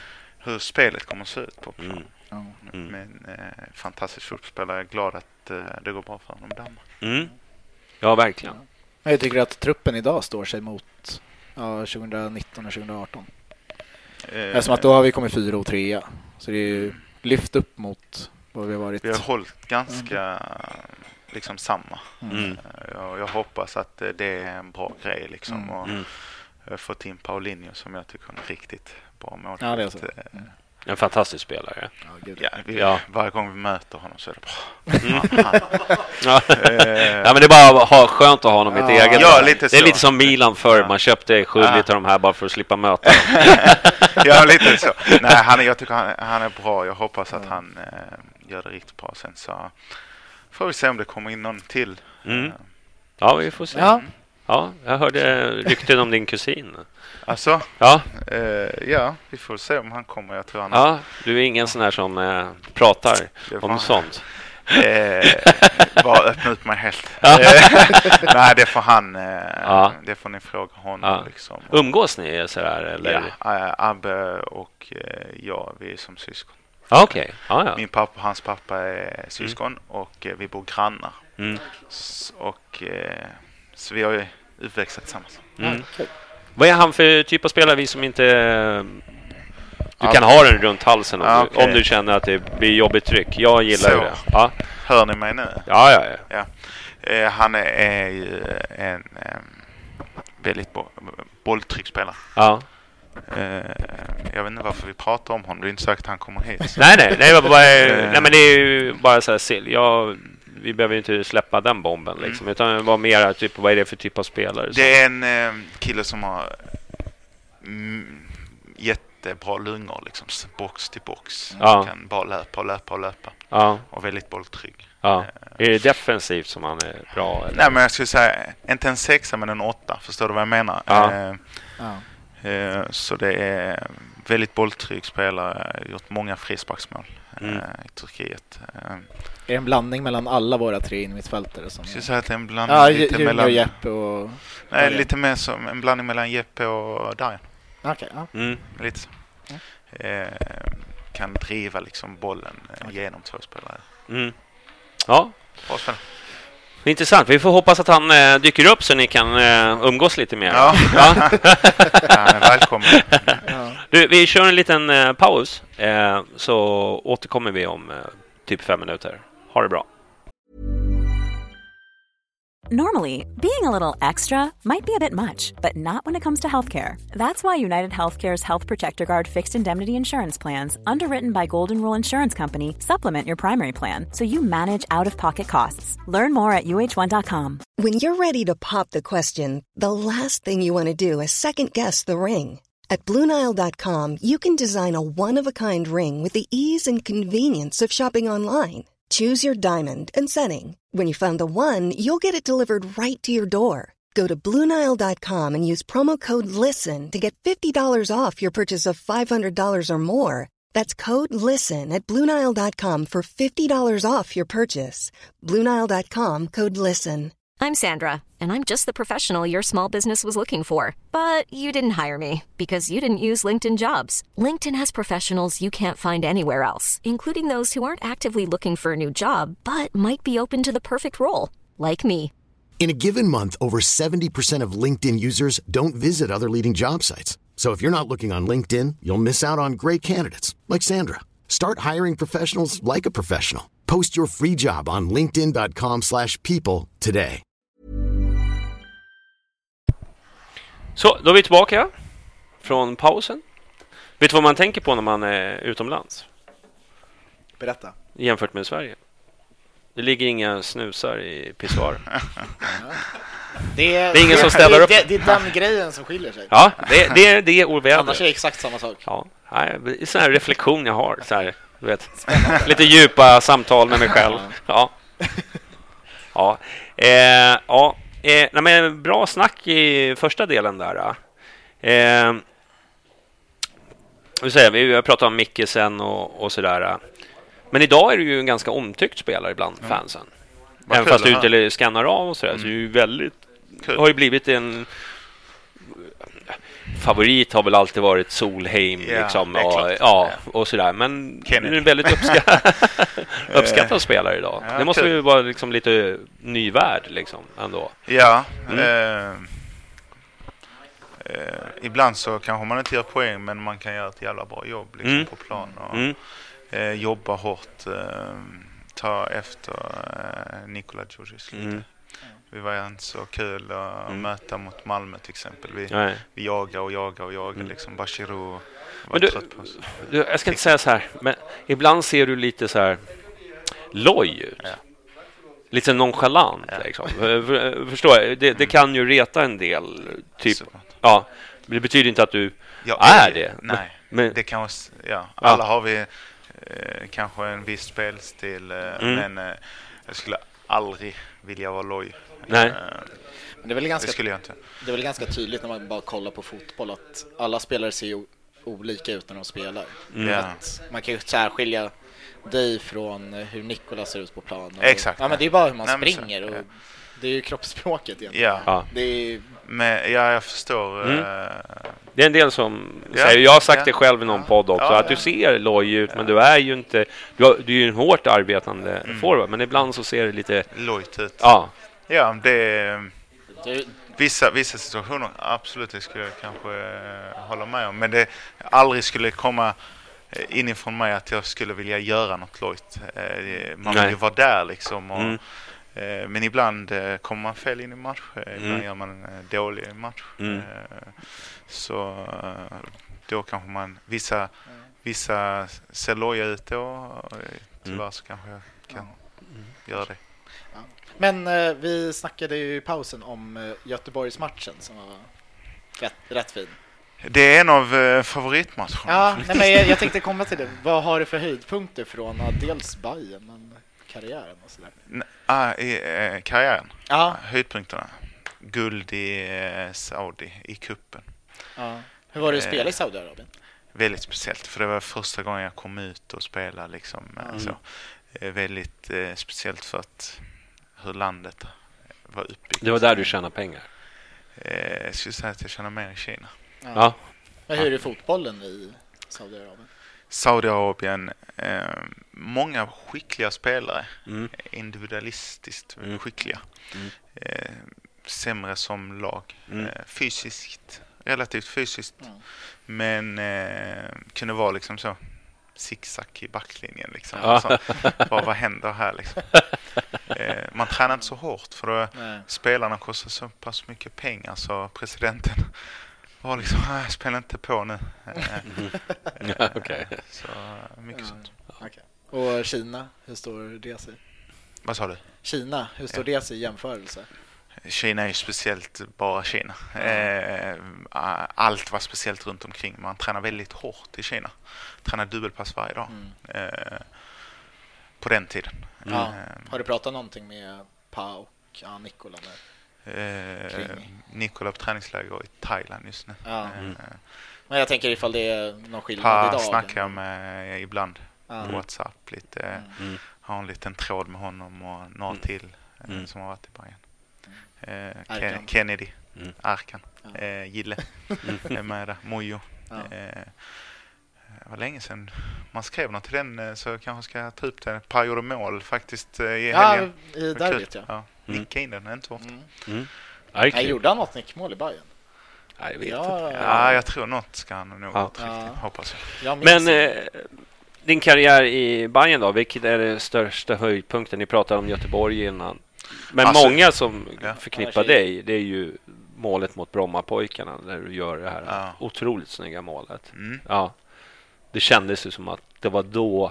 hur spelet kommer att se ut på plan. Mm. ja. Mm. Men eh, fantastisk fotbollsspelare. Jag är glad att eh, det går bra för honom där. Mm. Ja, verkligen. Men jag tycker att truppen idag står sig mot ja, tjugonitton och tjugoarton. Eh, Eftersom att då har vi kommit fyra och trea. Så det är ju lyft upp mot vad vi har varit. vi har hållit ganska liksom samma. Mm. Eh, Jag, jag hoppas att eh, det är en bra grej liksom. Mm. Och, Mm. Jag har fått in Paulinho som jag tycker är en riktigt bra mål. Ja, det är så. Eh, En fantastisk spelare. Ja, gud. Ja, vi, Ja. Varje gång vi möter honom så är det bra. Han, han, Ja. eh, Ja, men det är bara att ha, skönt att ha honom i ett Ja. eget. Ja, lite det är så. lite som Milan förr. Ja. Man köpte skyldigt av de här bara för att slippa möta dem. ja, lite så. Nej, han, är- jag tycker han, han är bra. Jag hoppas att han eh, gör det riktigt bra. Sen så får vi se om det kommer in någon till. Mm. Eh, Ja, vi får se. Ja. Ja, jag hörde rykten om din kusin. Alltså, Ja, eh, ja, vi får se om han kommer. Jag tror han ja, du är ingen sån här som eh, pratar Det om var- sånt. Eh, bara öppna ut mig helt. Ja. Eh, nej, det får han. Eh, Ja. Det får ni fråga honom. Ja. Liksom. Umgås ni så här eller? Ja, eh, Abbe och eh, jag, vi är som syskon. Ja, okej. Ja, ja. Min pappa och hans pappa är syskon och eh, vi bor grannar. Mm. S- och eh, så vi har ju uppväxt tillsammans. Mm. Okej. Vad är han för typ av spelare, vi som inte... Du Ja. kan ha den runt halsen om, Ja, du, okej. om du känner att det blir jobbigt tryck. Jag gillar Så. ju det. Ja, Hör ni mig nu? ja, ja. ja. Ja. Eh, han är, är ju en eh, väldigt bo- bolltrycksspelare. ja. Eh, jag vet inte varför vi pratar om honom. Det är inte sagt att han kommer hit. Nej, nej, nej, det var bara, nej, men det är ju bara så här sill. Jag, vi behöver ju inte släppa den bomben liksom, utan det var mer typ, vad är det för typ av spelare? Det är en eh, kille som har mm, jättebra lungor, liksom, box till box. Ja. Kan bara löpa och löpa och löpa. Ja, Och väldigt bolltrygg. ja. Är det defensivt som han är bra? Eller? Nej, men jag skulle säga inte en sexa men en åtta. Förstår du vad jag menar? Ja. Eh, Ja. eh, så det är väldigt bolltrygg spelare. Gjort många frisparksmål eh, Mm. i Turkiet. Eh, Är det en blandning mellan alla våra tre innermittfältare? Som jag skulle säga att det är en blandning ja, lite Junior, mellan... Jeppe och... Nej, Darjan. lite mer som en blandning mellan Jeppe och Darjan. Okej, ja. Mm. Lite så. Eh, kan driva liksom bollen eh, genom två spelare. Mm. Ja, Bra spelare. intressant. Vi får hoppas att han eh, dyker upp så ni kan eh, umgås lite mer. Ja. Ja. Ja, välkommen. Ja. Du, vi kör en liten eh, paus, eh, så återkommer vi om eh, typ fem minuter. Ha det bra. Normally, being a little extra might be a bit much, but not when it comes to healthcare. That's why United Healthcare's Health Protector Guard fixed indemnity insurance plans, underwritten by Golden Rule Insurance Company, supplement your primary plan so you manage out-of-pocket costs. Learn more at U H one dot com. When you're ready to pop the question, the last thing you want to do is second-guess the ring. At Blue Nile dot com, you can design a one-of-a-kind ring with the ease and convenience of shopping online. Choose your diamond and setting. When you find the one, you'll get it delivered right to your door. Go to Blue Nile dot com and use promo code LISTEN to get fifty dollars off your purchase of five hundred dollars or more. That's code LISTEN at Blue Nile dot com for fifty dollars off your purchase. Blue Nile dot com, code LISTEN. I'm Sandra, and I'm just the professional your small business was looking for. But you didn't hire me because you didn't use LinkedIn Jobs. LinkedIn has professionals you can't find anywhere else, including those who aren't actively looking for a new job, but might be open to the perfect role, like me. In a given month, over seventy percent of LinkedIn users don't visit other leading job sites. So if you're not looking on LinkedIn, you'll miss out on great candidates like Sandra. Start hiring professionals like a professional. Post your free job on linkedin dot com slash people today. Så, då är vi tillbaka från pausen. Vet du vad man tänker på när man är utomlands? Berätta. Jämfört med Sverige. Det ligger inga snusar i pissoar. Det är, det är ingen det, som ställer det, upp. Det, det är den grejen som skiljer sig. Ja, det, det är det oväder. Annars är det exakt samma sak. Ja, det är sån här reflektion jag har. Så här, du vet, lite djupa samtal med mig själv. Ja. Ja. Eh, ja. Eh, nej, men bra snack i första delen där. Eh, vi, säger, vi har pratat om Mikkelsen och, och sådär. Men idag är det ju en ganska omtyckt spelare ibland, mm. fansen. Även fast du inte skannar av och sådär. Mm. Så är ju väldigt... Kul. Har ju blivit en... Favorit har väl alltid varit Solheim, ja, liksom. Och, ja, och sådär. Men det är en väldigt uppskattad, uppskattad spelare idag. Ja, det måste kul. Ju vara liksom lite ny värld, liksom, ändå. Ja. Mm. Eh, eh, ibland så kanske man inte gör poäng, men man kan göra ett jävla bra jobb liksom, mm. på plan. Och, mm. eh, jobba hårt. Eh, ta efter eh, Nikola Djurdjic lite. Mm. Vi var inte så kul att mm. möta mot Malmö till exempel. Vi, vi jagar och jagar och jagar. Mm. Liksom Bachirou var du, trött på oss. Du, jag ska inte säga så här, men ibland ser du lite så här loj ut. Ja. Lite nonchalant. Ja. Liksom. Förstår jag? Det, det kan ju reta en del. Typ. Ja, men det betyder inte att du ja, är det. Nej, men, det kan vara, ja, alla ja. har vi eh, kanske en viss spelstil. Eh, mm. Men eh, jag skulle aldrig vilja vara loj. Nej. Men det är väl ganska, det skulle jag inte. Det är väl ganska tydligt när man bara kollar på fotboll att alla spelare ser ju olika ut när de spelar. Mm. Att man kan ju särskilja dig från hur Nikola ser ut på plan. Och, exakt. Ja, men det är bara hur man Nej, springer så, och ja. det är ju kroppsspråket egentligen. Ja. ja. Det är men ja, jag förstår. Mm. Uh... Det är en del som ja. säger, jag har sagt ja. det själv i någon podd också, ja, att ja. du ser loj ut, ja. men du är ju inte, du, har, du är ju en hårt arbetande mm. forward, men ibland så ser det lite lojt ut. Ja. Ja, det vissa vissa situationer absolut det skulle jag kanske uh, hålla med om, men det aldrig skulle komma inifrån mig att jag skulle vilja göra något lojt. Uh, man Nej. vill ju vara där liksom och mm. Men ibland kommer man fel in i match. Ibland mm. gör man en dålig match. Mm. Så då kanske man vissa, mm. vissa ser loja ut då. Och tyvärr mm. så kanske jag kan mm. göra det. Ja. Men eh, vi snackade ju i pausen om eh, Göteborgsmatchen som var rätt, rätt fin. Det är en av eh, favoritmatcherna. Ja, nej, men jag, jag tänkte komma till det. Vad har du för höjdpunkter från ja, dels Bayern men karriären och sådär? Ah, i eh, karriären. Ja. Höjdpunkterna. Guld i eh, Saudi i kuppen. Ja. Hur var det att spela eh, i Saudiarabien? Väldigt speciellt, för det var första gången jag kom ut och spelade liksom, mm. så. Eh, väldigt eh, speciellt för att hur landet var uppbyggt. Det var där du tjänade pengar? Eh, jag skulle säga att jag tjänar mer i Kina. Ja. Ja. Men hur är fotbollen i Saudiarabien? Saudiarabien, eh, många skickliga spelare, mm. individualistiskt mm. skickliga, mm. eh, sämre som lag, mm. eh, fysiskt, relativt fysiskt, mm. men eh, kunde vara liksom så zigzag i backlinjen liksom. Ja. Alltså, vad, vad händer här liksom? eh, man tränar inte så hårt för att spelarna kostar så pass mycket pengar så presidenten var liksom, jag spelar inte på nu. Mm. Ja, okay. Så mycket ja. sånt. Okay. Och Kina, hur står det sig? Vad sa du? Kina, hur står det sig i jämförelse? Kina är ju speciellt bara Kina. Mm. Eh, allt var speciellt runt omkring. Man tränar väldigt hårt i Kina. Tränar dubbelpass varje dag. Mm. Eh, på den tiden. Mm. Eh, Har du pratat någonting med Pa och ja, Nikola där? Eh, Nikola på träningsläger i Thailand just nu. Ja. Mm. Eh, Men jag tänker ifall det är någon skillnad Pa idag. snackar jag med ibland mm. på WhatsApp. Lite, mm. Har en liten tråd med honom och några mm. till mm. som har varit i Bayern. Eh, Ken- Kennedy, mm. Arkan, ja. eh, Gille är med där, Mojo. Ja. Eh, det var länge sedan man skrev något till den, så jag kanske ska ta upp det. Ett par gjorde mål faktiskt i helgen. Ja, i derbyt, ja. ja. Mm. Nicka in den, inte ofta. Mm. Mm. Jag gjorde han något nickmål i Bayern? Nej, jag vet ja, inte. Ja, jag tror något ska han nog ja. riktigt, ja. hoppas jag. jag Men eh, din karriär i Bayern då, vilket är det största höjdpunkten? Ni pratade om Göteborg innan. Men alltså, många som ja. förknippar dig, det är ju målet mot Brommapojkarna där du gör det här ja. otroligt snygga målet. Mm. Ja. Det kändes ju som att det var då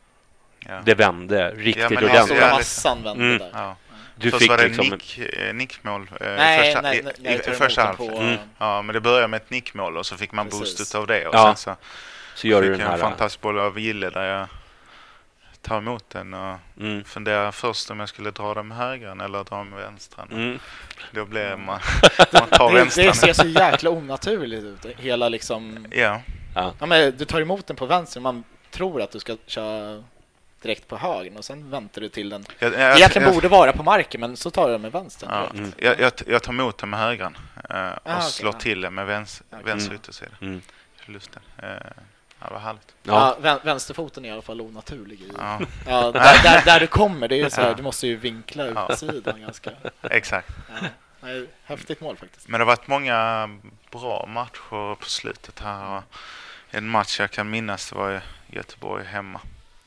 ja. det vände riktigt ja, ordentligt. Stora massan vände mm. där. Ja. Du Först fick var det liksom nick, eh, nickmål eh, nej, första, nej, nej, nej, i, i första halv. Mm. Ja, men det började med ett nickmål och så fick man Precis. boost av det och ja. sen så, så gör fick du den här en fantastisk boll av Gille där jag tar emot den och mm. funderar först om jag skulle dra den med högern eller dra med vänstern. Mm. Då blir man, man tar det, vänstern. Det ser så jäkla onaturligt ut. Hela liksom ja. Ja. Ja, men du tar emot den på vänster, man tror att du ska köra direkt på höger och sen väntar du till den. Jag, jag, Egentligen jag, borde vara på marken, men så tar du den med vänster. Ja, mm. jag, jag, jag tar emot den med högern uh, och ah, slår okay, till den med vänster, okay. vänster yttersida. Mm. Lusten. Uh, ja, det var härligt. Ja. Ja, vänsterfoten är i alla fall onaturlig. I. Ja. Ja, där, där, där du kommer, det är så här, ja. du måste ju vinkla ut ja. sidan ganska. Exakt. Ja. Nej, häftigt mål faktiskt. Men det har varit många bra matcher på slutet här. En match jag kan minnas var i Göteborg hemma.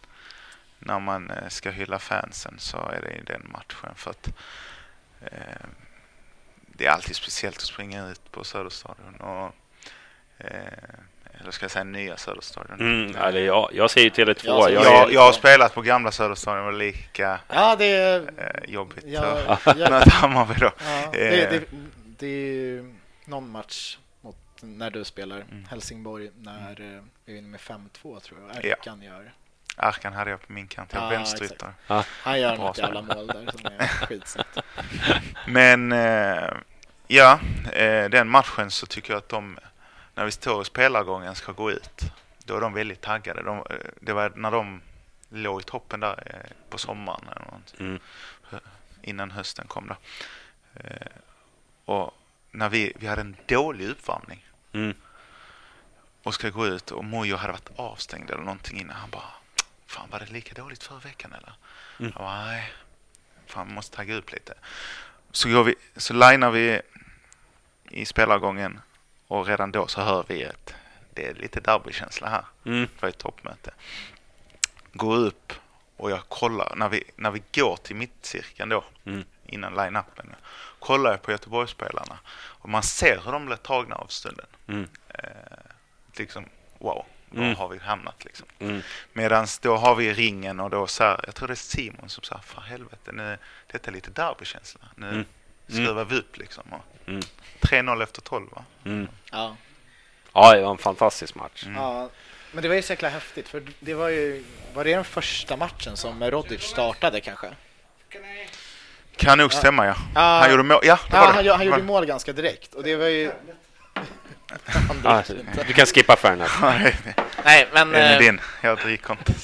När man ska hylla fansen så är det i den matchen för att eh, det är alltid speciellt att springa ut på Söderstadion och eh, eller ska jag säga nya Söderstadion. Mm, eller jag, jag säger till ett två. Jag, jag, jag, jag har spelat på gamla Söderstadion och lika ja, det är, eh, jobbigt. Ja, och, ja, Hammarby då. Ja, det, det, det är någon match mot när du spelar mm. Helsingborg när mm. vi vinner med fem två tror jag. Arkan ja. gör. Arkan hade jag på min kant. Jag ah, vänsteryttare. Ah. Han gör något jävla mål där som är skitsnyggt. Men eh, ja, eh, den matchen så tycker jag att de, när vi står i spelargången ska gå ut, då är de väldigt taggade. De, det var när de låg i toppen där eh, på sommaren eller något, mm. innan hösten kom där. Eh, och när vi, vi hade en dålig uppvärmning mm. och ska gå ut och Mojo hade varit avstängd eller någonting innan, han bara fan, var det lika dåligt förra veckan eller? Mm. Och, nej, fan, man måste tagga upp lite. Så går vi, så linear vi i spelargången och redan då så hör vi att det är lite derbykänsla här mm. för ett toppmöte. Går upp och jag kollar, när vi, när vi går till mittcirkeln då, mm. innan line-upen, kollar jag på Göteborgsspelarna och man ser hur de blir tagna av stunden. Mm. Eh, liksom, wow. Var mm. har vi hamnat liksom. Mm. Medan då har vi ringen och då så här, jag tror det är Simon som sa för helvete, nu, detta är lite derbykänsla. Nu mm. skruvar vi upp liksom. Mm. tre noll efter tolv va? Mm. Ja. Ja, det var en fantastisk match. Mm. Ja, men det var ju så jäkla häftigt för det var ju, var det den första matchen som Rodic startade kanske? Kan nog stämma ja. ja. Han gjorde mål, ja, det ja, var han, det. han gjorde mål ganska direkt och det var ju ah, du kan skippa för den. Nej, men det är din. Jag dricker inte.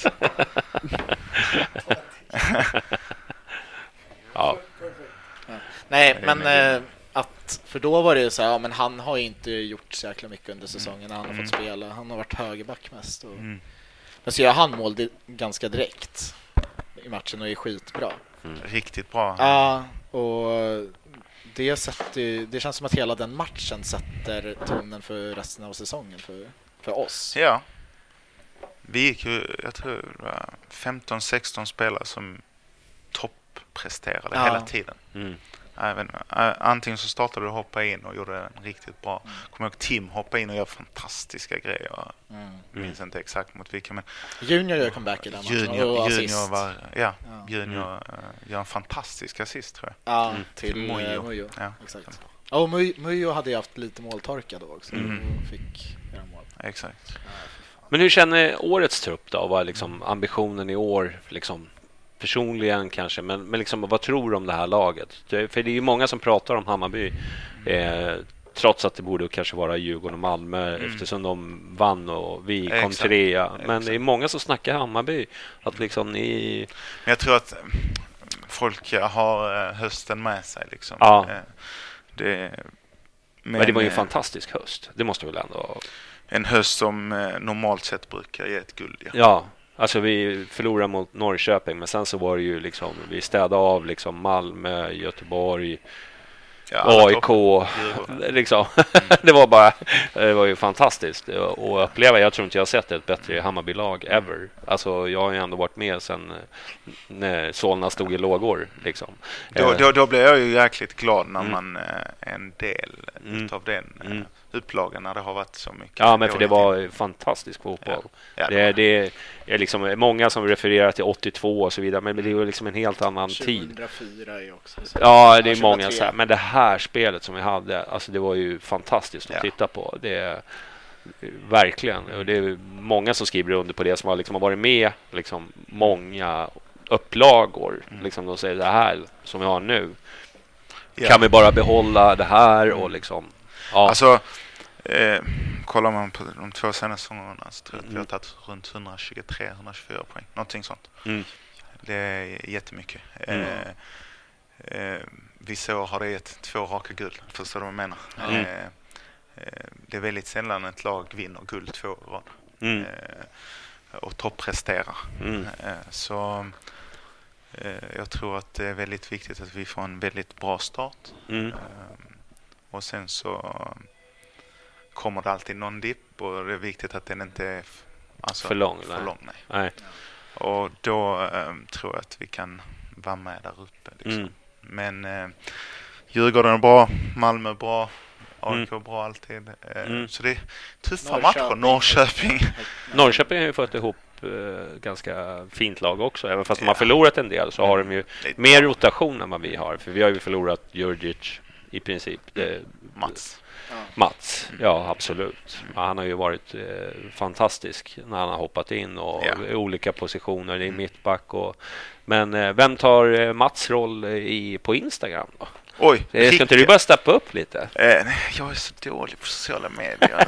ja. Nej, men äh, att för då var det så här, ja, men han har ju inte gjort så jäkla mycket under säsongen. Han har mm. fått spela. Han har varit högerback mest och mm. men så gör han mål di- ganska direkt i matchen och är skitbra. Mm. Riktigt bra. Ja, och det sätter, det känns som att hela den matchen sätter tonen för resten av säsongen för, för oss. Ja. Vi gick ju, jag tror det var femton sexton spelare som toppresterade ja. hela tiden. Mm. Även, antingen så startade du och hoppade in och gjorde en riktigt bra. Mm. Kommer jag ihåg Tim hoppade in och gör fantastiska grejer. Mm. Jag minns inte exakt mot vilka, men Junior gör comeback i den matchen. Junior, junior, var, ja, ja. junior mm. gör en fantastisk assist tror jag. Ja, mm. till Mojo. Mojo. Ja, exakt. Ja, och Mojo hade ju haft lite måltorka då också. Mm. Och fick göra mål. Exakt. Ja, men hur känner årets trupp då? Vad är liksom ambitionen i år liksom? Personligen kanske, men, men liksom, vad tror du om det här laget? För det är ju många som pratar om Hammarby eh, trots att det borde kanske vara Djurgården och Malmö mm. eftersom de vann och vi kom Exakt. trea. Men Exakt. det är många som snackar Hammarby att liksom ni... Men jag tror att folk har hösten med sig liksom. Ja. Det, men, men det var ju en fantastisk höst. Det måste väl ändå... En höst som normalt sett brukar ge ett guld. Ja, ja alltså vi förlorade mot Norrköping, men sen så var det ju liksom, vi städade av liksom Malmö, Göteborg, ja, A I K liksom. Det var bara, det var ju fantastiskt att uppleva. Jag tror inte jag har sett ett bättre Hammarby-lag ever. Alltså jag har ju ändå varit med sen när Solna stod i lågor liksom. Då, då, då blev jag ju jäkligt glad när mm. man är en del mm. utav den mm. upplagan, när det har varit så mycket. Ja, men för det var fantastisk fotboll. Ja. Ja, det, det, det är liksom många som refererar till åttiotvå och så vidare, men det är ju liksom en helt annan tid. tjugohundrafyra är också. Så. Ja, det är många så här, men det här spelet som vi hade, alltså det var ju fantastiskt att ja. titta på. Det är verkligen, och det är många som skriver under på det, som har liksom har varit med liksom många upplagor, mm. liksom de säger det här som vi har nu. Ja. Kan vi bara behålla det här och liksom ja. Alltså eh, kollar man på de två senaste säsongerna så tror jag att vi har tagit runt etthundratjugotre till etthundratjugofyra poäng, någonting sånt. Mm. Det är jättemycket. Mm. Eh, eh, vissa år har det gett två raka guld, förstår du vad jag menar? Mm. Eh, eh, det är väldigt sällan ett lag vinner guld två år i rad. Mm. Eh, och toppresterar. Mm. Eh, så eh, jag tror att det är väldigt viktigt att vi får en väldigt bra start. Mm. Eh, och sen så kommer det alltid någon dipp, och det är viktigt att den inte är alltså, för lång. För nej. lång nej. Nej. Och då eh, tror jag att vi kan vara med där uppe. Liksom. Mm. Men eh, Djurgården är bra, Malmö är bra, A I K mm. bra alltid. Eh, mm. Så det är tuffa Norrköping. matcher. Norrköping. Norrköping har ju fått ihop eh, ganska fint lag också. Även fast ja. de har förlorat en del så har de ju Lite mer bra. rotation än vad vi har. För vi har ju förlorat Djurdjic i princip. Det, Mats. Ja. Mats, ja absolut. Ja, han har ju varit eh, fantastisk när han har hoppat in och ja. i olika positioner i mm. mittback. Och, men eh, vem tar eh, Mats roll i, på Instagram då? Oj, eh, ska inte du bara steppa upp lite? Eh, jag är så dålig på sociala medier.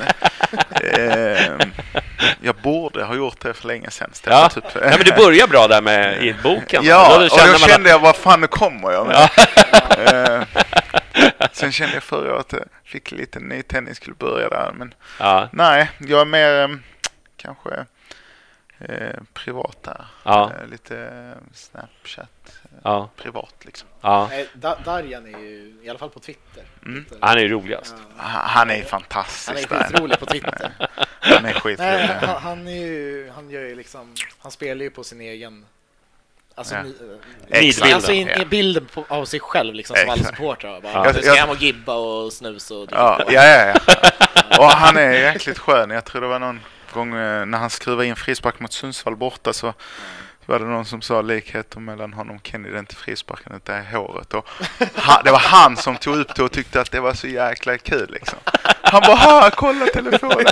eh, jag borde ha gjort det för länge sedan. Ja. Typ. Ja, men du börjar bra där med i boken. Ja, då och då kände jag, vad fan, nu kommer jag med. eh, Sen kände jag förra att jag fick lite ny tennis skulle börja där. Men ja. nej, jag är mer eh, kanske eh, privat där. Ja. Eh, lite eh, Snapchat. Eh, ja. Privat liksom. Ja. Nej, Darjan är ju i alla fall på Twitter. Mm. Han är ju roligast. Ja. Han är fantastisk. Han är skitrolig på Twitter. Han är skitrolig. Nej, han, han, är ju, han gör ju liksom, han spelar ju på sin egen. Alltså, ja. ni, alltså in, ja. bilden på, av sig själv liksom, som alla supportrar. Bara, ja. Du ska hem och gibba och snus och ja, ja, ja, ja. Och han är jäkligt skön. Jag tror det var någon gång när han skruvade in frispark mot Sundsvall borta, så var det någon som sa likheter mellan honom och Kenny, den till frisparken, det där håret. Och han, det var han som tog upp det och tyckte att det var så jäkla kul liksom. Han bara, ha, kolla telefonen.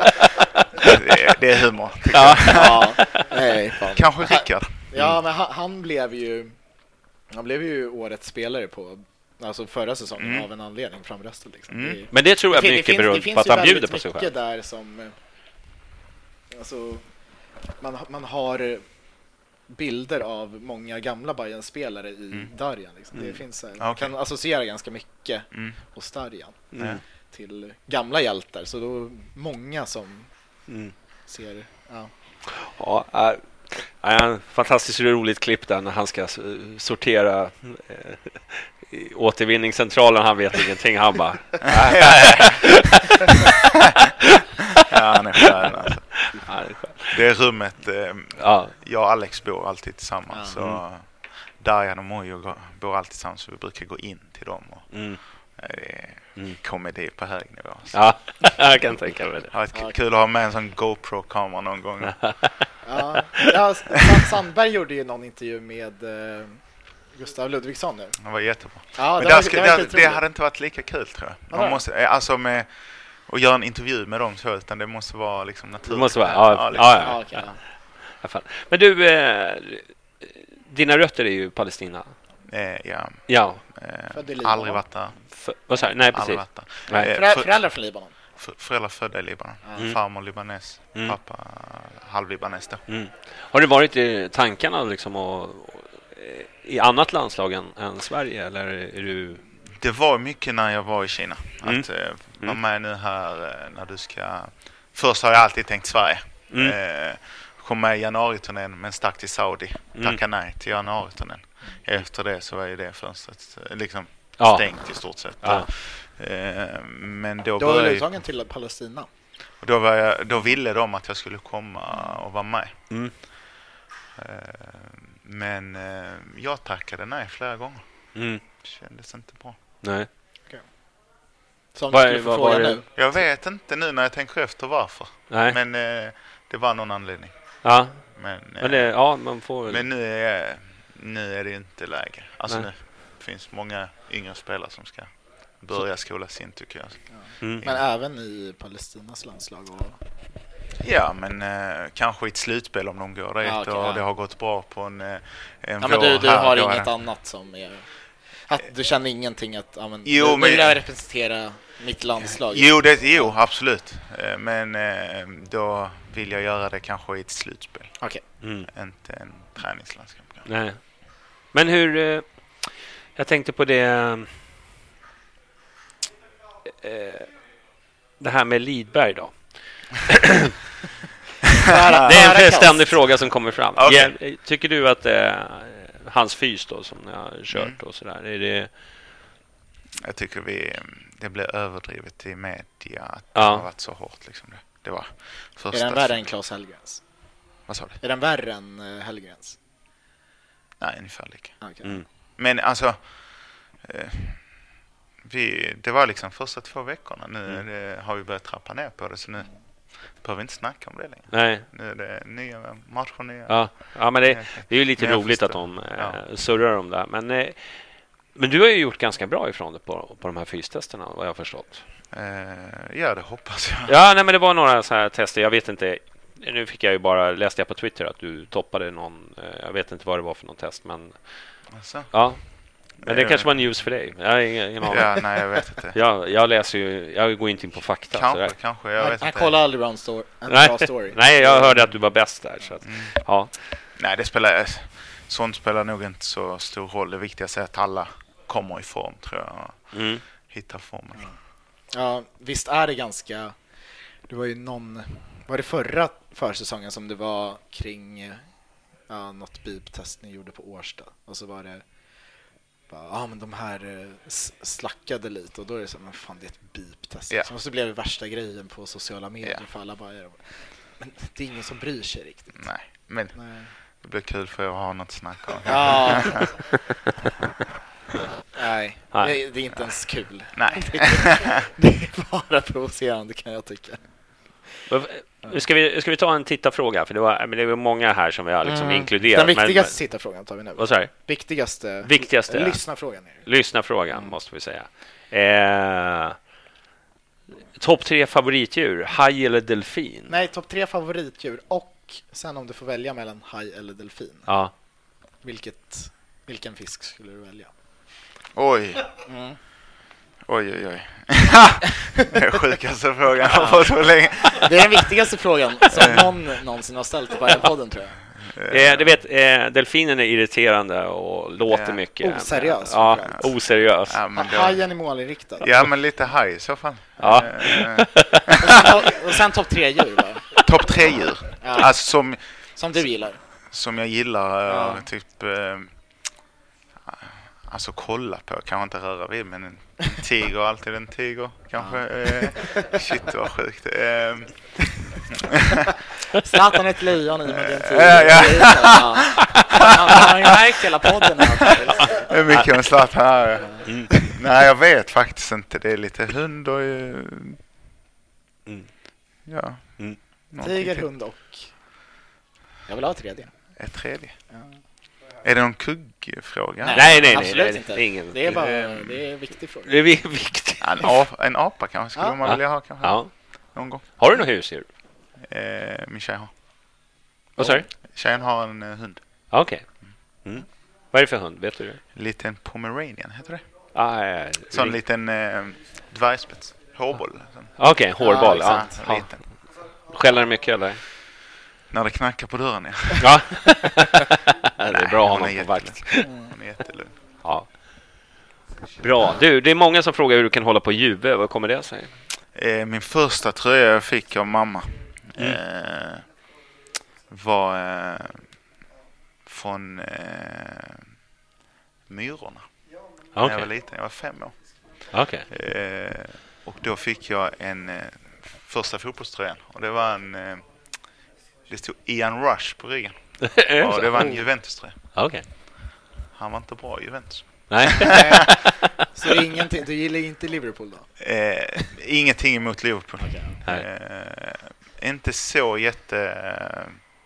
Det är, det är humor. Ja, ja. Nej, fan. Kanske Rickard. Ja, men han, han blev ju han blev ju årets spelare på alltså förra säsongen mm. av en anledning framröstad liksom. Mm. Det, men det tror jag det, mycket det beror på att han bjuder på sig själv. Det finns ju väldigt mycket där som alltså man man har bilder av många gamla Bayern-spelare i mm. Darjan liksom. Det mm. finns man okay. kan associera ganska mycket mm. hos Darjan mm. till gamla hjältar, så då många som mm. ser ja. Ja, äh. Ja, en fantastiskt roligt klipp där när han ska sortera eh, återvinningscentralen. Han vet ingenting. Han bara... ja, han är skön alltså. Ja, det, är skön. Det är rummet. Eh, ja. Jag och Alex bor alltid tillsammans. Ja. Så Darjan och Mojo bor alltid tillsammans. Så vi brukar gå in till dem. Och, mm. Det är mm. komedi på hög nivå. Så. Ja, jag kan tänka mig det. Ja, det är kul att ha med en sån GoPro-kamera någon gång. Ja, ja, Sandberg gjorde ju någon intervju med uh, Gustav Ludvigsson nu. Det var jättebra. Ja, men det, var, ska, det, det, det hade inte varit lika kul, tror jag. Man ja, måste, alltså med att göra en intervju med dem så, utan det måste vara liksom naturligt. Det måste vara, ja. ja, liksom. ja, ja, okay, ja. Men du, eh, dina rötter är ju Palestina. Eh, ja. Ja. Eh, aldrig varit där. För, vad sa du? Nej, precis. Nej. För, föräldrar från Libanon. Föräldrar födda i Libanon. Mm. Farmor libanes, mm. pappa halvlibanes då. Mm. Har det varit i tankarna liksom att i annat landslag än, än Sverige, eller är du... Det var mycket när jag var i Kina. Mm. Att eh, vara med nu här eh, när du ska... Först har jag alltid tänkt Sverige. Mm. Eh, kom med i januariturnén men stack till Saudi. Mm. Tackade nej till januariturnén. Efter det så var ju det fönstret eh, liksom Ja. stängt i stort sett. Ja. Eh, men då Då var började du ju- uttagen till Palestina. och då, var jag, då ville de att jag skulle komma och vara med. Mm. Eh, men eh, jag tackade nej flera gånger. Mm. Kändes inte bra. Nej. Så om Vad du är- skulle få vad fråga var det? nu. Jag vet inte nu när jag tänker efter varför. Nej. Men eh, det var någon anledning. Ja. Men, eh, Men det, ja, man får väl... men nu, är, nu är det inte läge. Alltså Nej. nu finns många yngre spelare som ska börja skolas in tycker jag. Mm. Men även i Palestinas landslag. Och... Ja, men eh, kanske i ett slutspel om de går dit Ja, okej, och ja. det har gått bra på en, eh, en Ja, men du, du här, har då är inget det- annat som är... Att du känner ingenting att ja, men, Jo, nu, men- nu vill jag representera mitt landslag. Jo, det, jo, absolut. Eh, Men eh, då vill jag göra det kanske i ett slutspel. Okej. Mm. Inte en träningslandskamp. Nej. Men hur... eh, Jag tänkte på det... eh, Det här med Lidberg då. Det är en ständig fråga som kommer fram. Okej. Ja, tycker du att eh, hans fys då som ni har kört Mm. och sådär, är det... Jag tycker vi, det blev överdrivet i media att Ja. det har varit så hårt. Liksom det. det var första... Är den värre än Claes Hellgrens? Vad sa du? Är den värre än uh, Hellgrens? Nej, ungefär lika. Okay. Mm. Men alltså, eh, vi, det var liksom första två veckorna. Nu Mm. är det, har vi börjat trappa ner på det, så nu behöver vi inte snacka om det längre. Nej. Nu är det nya matcher, nya... Ja, ja men det, det är ju lite Men jag roligt att förstår. de eh, Ja. surrar om det. Men, eh, men du har ju gjort ganska bra ifrån det på, på de här fystesterna, vad jag har förstått. Eh, ja, det hoppas jag. Ja, nej, men det var några så här tester. Jag vet inte. Nu fick jag ju bara, läste jag på Twitter att du toppade någon, eh, jag vet inte vad det var för någon test, men Alltså. ja. Men det Eh. kanske var news för dig. Jag har ingen, ingen aning. Ja, nej, jag vet inte. Jag, jag läser ju, jag går inte in på fakta. Kanske, sådär. kanske, jag Han, vet han inte. kollar aldrig bra en, story, en Nej. bra story. Nej, jag hörde att du var bäst där. Så att, Mm. ja. Nej, det spelar, sånt spelar nog inte så stor roll. Det viktigaste är att alla kommer i form, tror jag. Och Mm. hittar formen. Ja, visst är det ganska... Det var ju någon... Var det förra försäsongen som det var kring ja, något beep-test ni gjorde på Årsta? Och så var det... Ja, ah, men de här eh, s- slackade lite och då är det så men fan det är ett beep-test. Ja. Och så blev det värsta grejen på sociala medier Ja. för alla bara... Men det är ingen som bryr sig riktigt. Nej, men Nej. det blir kul för att ha något att snacka om. Ja. Nej, Nej. Det, det är inte ens kul. Nej. Det är bara provocerande kan jag tycka. Nu ska vi, ska vi ta en tittarfråga, för det var, men det var många här som vi har liksom Mm. inkluderat. Den viktigaste men, tittarfrågan tar vi nu. vad sa du? Viktigaste, Viktigaste. lyssnarfrågan är det. Lyssnarfrågan Mm. måste vi säga. Eh, Topp tre favoritdjur, haj eller delfin? Nej, topp tre favoritdjur och sen om du får välja mellan haj eller delfin. Ja. Vilket, vilken fisk skulle du välja? Oj. Mm. Oj, oj, oj. Det är sjukaste frågan jag har fått så länge. Det är den viktigaste frågan som någon någonsin har ställt på den podden, tror jag. Eh, du vet, eh, delfinen är irriterande och låter Ja. mycket. Oseriös, Ja, framförallt. oseriös. Ja, men, då, Hajen är målinriktad. ja, men lite haj i så fall. Ja. Eh, Och sen, och sen topp tre djur då? Topp tre djur. Ja. Alltså som, Som du gillar. som jag gillar, Ja. eh, typ... Eh, alltså kolla på, kanske inte röra vid, men en, en tiger, alltid en tiger kanske. Eh, shit vad sjukt. Eh, Zlatan är ett lejon i med den tiden. Ja, ja. Ja. Han har ju märkt hela podden här. det är mycket om Zlatan här. Nej, jag vet faktiskt inte. Det är lite hund och... eh, Mm. Ja. Mm. någonting Tiger, till. hund och... Jag vill ha tredje. Ett tredje. Ja. Är det någon kuggfråga? Nej, nej, nej, absolut nej, inte. det är ingen- Det är bara Eh, det är en viktig fråga. Det är vi- viktigt. Ja, En, apa, en apa kanske skulle Ja. man vilja ha kanske. Ja. Någon gång. Har du något husdjur? Eh, min tjej har. Vad sa du? Tjejen har en eh, hund. Ja, okej. Mm. Vad är det för hund? Vet du det? En liten pomeranian heter det. Ah, ja, ja. Sån en liten eh, dvärgspets. Hårboll. Sån. Okej, hårboll. Ja, Ja, exakt. ja. Liten. Skäller den mycket eller? När det knackar på dörren, ja. Ja. Det är bra hon honom är på vakt. Hon är jättelugn. Ja. Bra. Du, det är många som frågar hur du kan hålla på Juve. Vad kommer det sig? Eh, min första tröja jag fick av mamma mm. eh, var eh, från eh, Myrorna. Okay. När jag var liten, jag var fem år. Okay. Eh, och då fick jag en eh, första fotbollströjan. Och det var en... Eh, det stod Ian Rush på ryggen. Och det var en Juventus-tröja. Okay. Han var inte bra i Juventus. Nej. Så det är ingenting, du gillar inte Liverpool då? Eh, ingenting emot Liverpool. Okay. Eh, inte så jätte... Eh,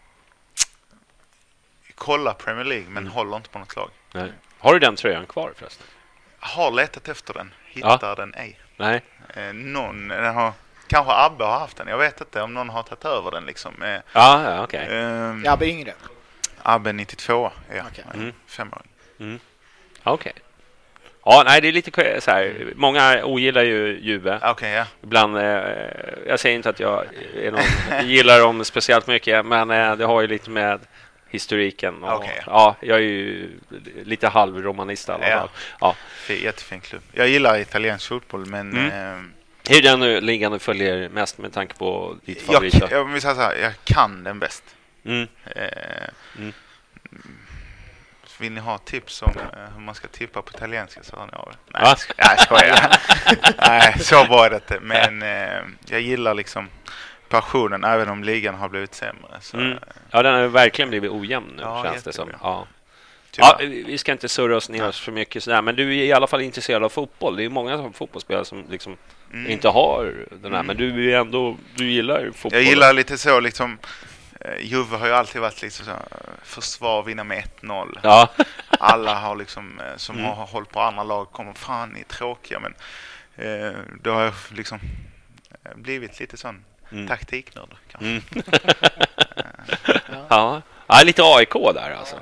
kolla Premier League, men mm. håller inte på något lag. Nej. Har du den tröjan kvar förresten? Har letat efter den. Hittar ja. den ej. Nej. Eh, någon, den har, kanske Abbe har haft den. Jag vet inte om någon har tagit över den. Liksom. Eh, ja, ja okej. Okay. Eh, Abbe yngre? Abbe nittiotvå, ja. Okay. Mm. Fem år. Mm. Okej. Okay. Ja, nej, det är lite så här. Många ogillar ju Juve. Okay, ja. Ibland, eh, jag säger inte att jag är någon, gillar dem speciellt mycket, men eh, det har ju lite med historiken. Och, okay, ja. ja, jag är ju lite halvromanist i alla fall. Ja. Ja. Jättefin klubb. Jag gillar italiensk fotboll, men... Mm. Eh, hur är den nu ligan du följer mest med tanke på ditt favorit? Jag, jag, vill säga så här, jag kan den bäst. Mm. Eh, mm. Vill ni ha tips om uh, hur man ska tippa på italienska så har ni av det. Nej, ah. jag skojar. Nej, så var det inte. Men uh, jag gillar liksom passionen även om ligan har blivit sämre. Så, mm. Ja, den har verkligen blivit ojämn nu, ja, känns det som. Ja. Ja, vi ska inte surra oss ner oss för mycket sådär, men du är i alla fall intresserad av fotboll. Det är många som fotbollsspelare som liksom mm. inte har den här, mm. men du är ändå, du gillar fotboll. Jag gillar lite så liksom. Juve har ju alltid varit liksom så försvar, vinna med ett noll. Ja. Alla har liksom som mm. har hållit på andra lag kommer fan ni är tråkiga, men eh, då har jag liksom blivit lite sån mm. taktiknörd kanske. Mm. ja. ja. Ja, lite A I K där alltså.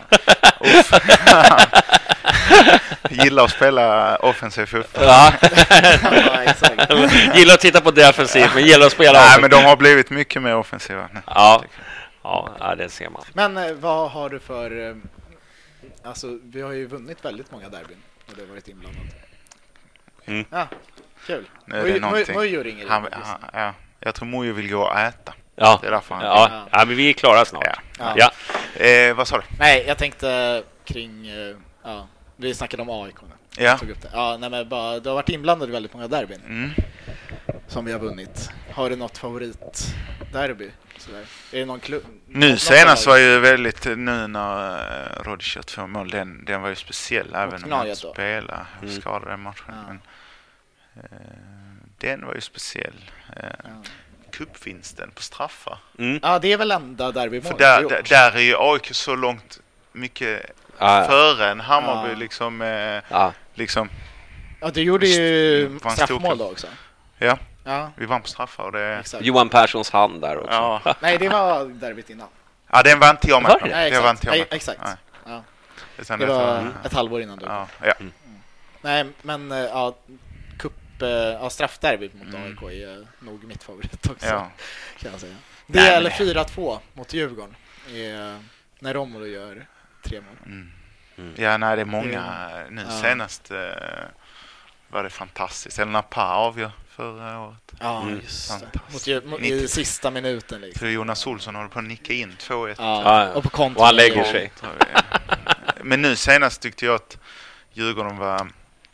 Gillar att spela offensiv fotboll. Ja. ja, exakt. Gillar att titta på defensivt, men gillar att spela Nej, men de har blivit mycket mer offensiva. Ja. Ja, det ser man. Men eh, vad har du för... Eh, alltså, vi har ju vunnit väldigt många derbyn och det har varit inblandat. Mm. Ja, kul. Mojo ringer han, han, ja. Jag tror Mojo vill gå och äta. Ja, det är därför han ja. Ja. ja, men vi är klara snart. Ja. Ja. Ja. Eh, vad sa du? Nej, jag tänkte kring... Eh, ja, vi snackade om A I K nu. Ja. Tog upp det. Ja, nej, men bara, du har varit inblandad i väldigt många derbyn mm. som vi har vunnit. Har du något favoritderby? Sådär. Är det någon klubb? Nu någon senast var ju väldigt, nu när uh, Rodic två mål, den, den var ju speciell även om han spelade och mm. skadade den matchen. Ja. Men, uh, den var ju speciell. Uh, ja. Cupvinsten på straffar. Mm. Ja, det är väl enda derbymål. För där, där, där är ju A I K så långt mycket ah, före en Hammarby ah. liksom, uh, ah. liksom. Ja, du gjorde ju straffmål då också. Ja. Ja. Vi vann på straffar och det... Exakt. Johan Perssons hand där också. Ja. Nej, det var derbyt innan. Ja, den var inte jag med på. Nej, det var inte jag med på. Exakt. Nej. Ja. Det, det var mm. ett halvår innan du. Ja. Ja. Mm. Nej, men ja, cup, ja, straffderbyt mot mm. A I K är nog mitt favorit också. Ja. Kan jag säga. Det nej, eller fyra två mot Djurgården är när Romulo gör tre mål. Mm. Mm. Ja, nej, det är många. Nu ja. senast uh, var det fantastiskt. Eller när Pa avgör förra året. Ja, mm. just mot, mot, i sista minuten. Liksom. Tror Jonas Olsson håller på att nicka in två ett. Ja, och på kontot. Och han lägger sig. Men nu senast tyckte jag att Djurgården var...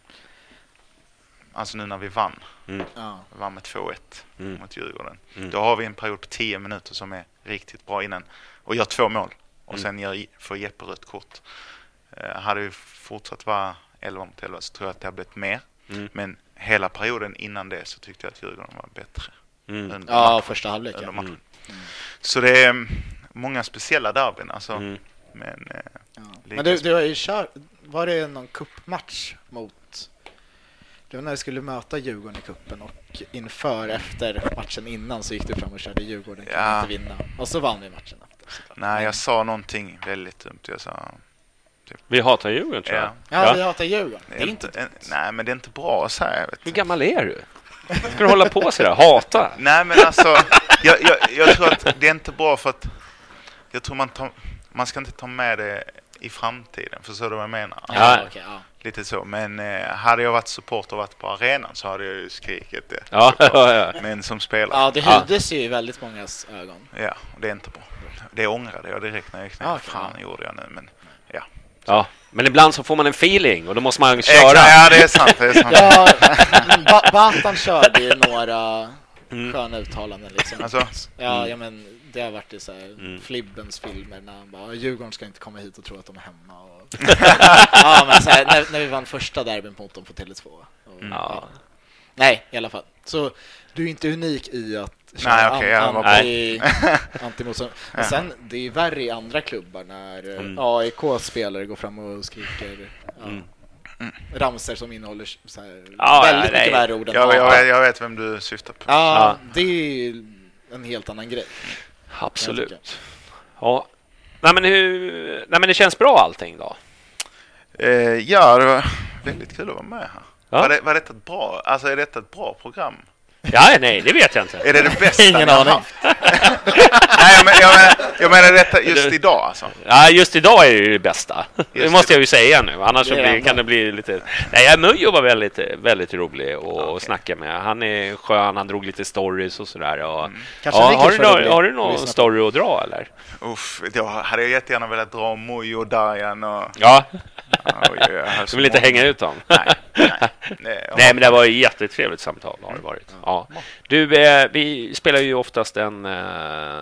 Alltså nu när vi vann. Mm. Vi vann med två ett mm. mot Djurgården. Mm. Då har vi en period på tio minuter som är riktigt bra innan. Och gör två mål. Och mm. sen gör, får Jeppe rött kort. Uh, hade vi fortsatt vara elva mot elva så tror jag att det hade blivit mer. Mm. Men hela perioden innan det så tyckte jag att Djurgården var bättre. Mm. Ja, matchen, första halvlek. Ja. Mm. Mm. Så det är många speciella derbyn. Alltså. Mm. Men, eh, ja. Men du, du har ju kört, var det någon cupmatch mot... Det var när du skulle möta Djurgården i kuppen och inför, efter matchen innan så gick du fram och körde Djurgården kan ja. inte vinna. Och så vann vi matchen efter. Nej, jag sa någonting väldigt dumt. Jag sa... Typ. Vi hatar Djurgården, tror jag. Ja, ja, ja. vi hatar Djurgården. Det är inte, inte en, nej, men det är inte bra så här. Vet Hur gammal är du? Ska du hålla på så där? Hata? Nej, men alltså, jag, jag, jag tror att det är inte bra för att jag tror man tar, man ska inte ta med det i framtiden. Förstår du vad jag menar? Ja, okej, ja. Lite så. Men eh, hade jag varit supporter och varit på arenan så hade jag ju skrikit det. Ja, ja, ja. Men som spelare. Ja, det höjdes ju i väldigt mångas ögon. Ja, det är inte bra. Det ångrade jag direkt när jag gick ner. Ja, fan gjorde jag nu, men ja. Ja, men ibland så får man en feeling och då måste man köra. Exakt, ja, det är sant. Det är sant. Ja, ba- Batan körde ju några mm. sköna uttalanden liksom. Alltså? Ja, Mm. ja, men det har varit i så här Mm. Flibbens filmer när han bara, Djurgården ska inte komma hit och tro att de är hemma. Och... ja, men så här, när, när vi vann första derbyn mot dem på Tele två. Och, Mm. Ja. Nej, i alla fall. Så du är inte unik i att köra Nej, okay, an- an- anti, anti-motstånd. Men sen, det är ju värre i andra klubbar när mm. A I K-spelare går fram och skriker ja, Mm. mm. ramser som innehåller så här, Ja, väldigt nej. mycket värre ord än Jag, A I. jag, vet, jag vet vem du syftar på. Ja, Ja. det är en helt annan grej. Absolut. Ja. Nej men, hur, nej men det känns bra allting då. Eh, ja, det var väldigt kul att vara med här. Ja. Var, det, var detta ett bra, alltså är detta ett bra program? Ja, nej, det vet jag inte. Är det det bästa Ingen ni har aning. haft? Nej, jag, men, jag, menar, jag menar detta just idag alltså. Ja, just idag är det ju det bästa. Det Just måste jag ju säga nu. Annars så Det är blir, det kan det bli lite... Nej, Mujo var väldigt, väldigt rolig att okay. snacka med. Han är skön, han drog lite stories och sådär. Och... Mm. Kanske Ja, ligger har, du för nå- att bli- har du någon lyssna på. story att dra, eller? Uff, då hade jag jättegärna velat dra om Mujo och Darjan och... Ja, Oj, jag har så du vill inte många. hänga ut dem? Nej, nej, nej, jag Nej, har- men det var ett jättetrevligt samtal har det varit. Ja. Du, eh, vi spelar ju oftast en, eh,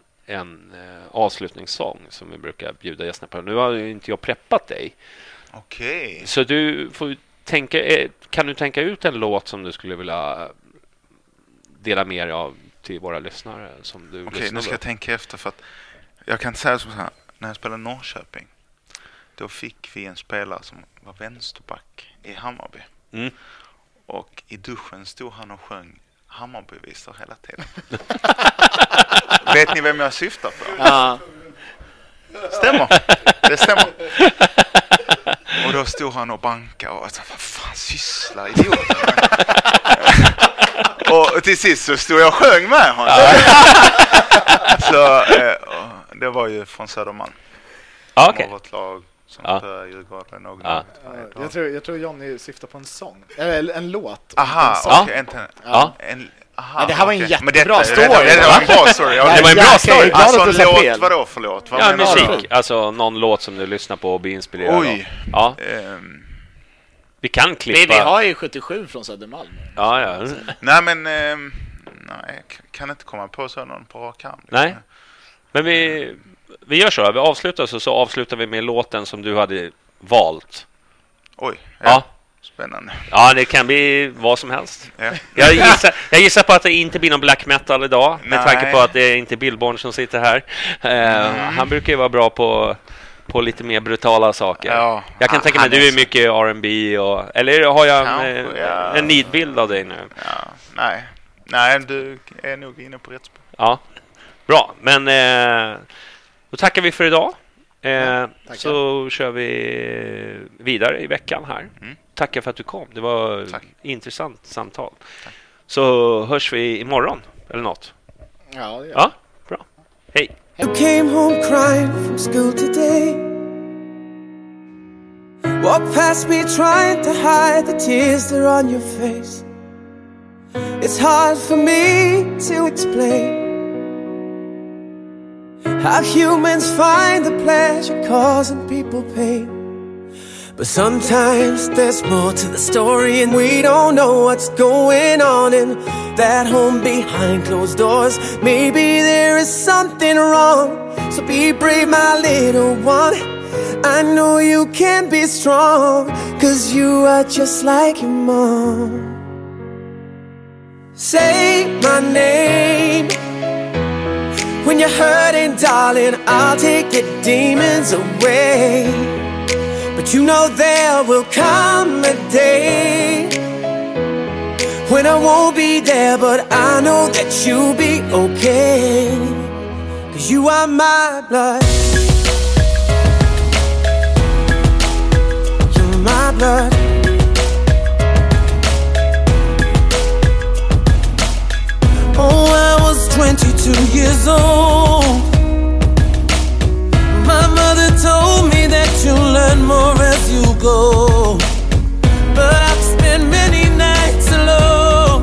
en eh, avslutningssång som vi brukar bjuda gästerna på. Nu har ju inte jag preppat dig. Okej. Så du får tänka, eh, kan du tänka ut en låt som du skulle vilja dela med dig av till våra lyssnare som du Okej, lyssnar nu ska på? jag tänka efter för att jag kan säga så här, när jag spelade Norrköping då fick vi en spelare som var vänsterback i Hammarby. Mm. Och i duschen stod han och sjöng Hammarbyvisor hela tiden. Vet ni vem jag syftar på? Ja. Stämmer. Det stämmer. Och då stod han och bankade och jag sa, vad fan sysslar idioten med? Och till sist så stod jag och sjöng med honom. Så eh, det var ju från Södermalm. Ja, okej. Vårt lag som Ja. spelade Djurgården och Ja. Ja, jag, tror, jag tror Johnny syftar på en sång. Eller en låt. Aha, En sång. Ja. okej. Inte, Ja. en, aha, Men det här var en okej. jättebra Men story. Det, det, det var en bra story. Ja, Det var en bra Jäklar, story. jag är glad Alltså att en du sa låt, fel. vadå förlåt? Vad Ja, menar du? musik. Alltså någon låt som du lyssnar på och blir inspirerad Oj. av. Ja, Ehm, vi kan Vi, klippa. vi har ju sjuttiosju från Södermalm. Ja, ja. nej men ehm, nej, k- kan inte komma på så någon på rak arm. Nej. Men vi, vi gör så. Vi avslutar så, så avslutar vi med låten som du hade valt. Oj, ja. Ja. Spännande. Ja, det kan bli vad som helst. Ja. Jag gissar, jag gissar på att det inte blir någon black metal idag. Med Nej. tanke på att det är inte Billborn som sitter här. Eh, Mm. Han brukar ju vara bra på, på lite mer brutala saker. Ja. Jag kan Han- tänka mig att han du är är så- mycket R and B och, eller har jag Kanske, en, ja. en nidbild av dig nu? Ja, nej. Nej, du är nog inne på rätt spår. Ja, bra. Men eh, då tackar vi för idag. Eh, tackar. så kör vi vidare i veckan här. Mm. Tackar för att du kom. Det var Tack. intressant samtal. Så hörs vi imorgon eller något. Ja, det gör Ja, bra. Hej. You came home crying from school today. Walk past me trying to hide the tears that are on your face. It's hard for me to explain how humans find the pleasure causing people pain. But sometimes there's more to the story and we don't know what's going on in that home behind closed doors. Maybe there is something wrong, so be brave my little one. I know you can be strong, cause you are just like your mom. Say my name when you're hurting, darling, I'll take your demons away. But you know there will come a day when I won't be there, but I know that you'll be okay. Cause you are my blood. You're my blood. Oh, I was twenty-two years old. My mother told me that go. But I've spent many nights alone.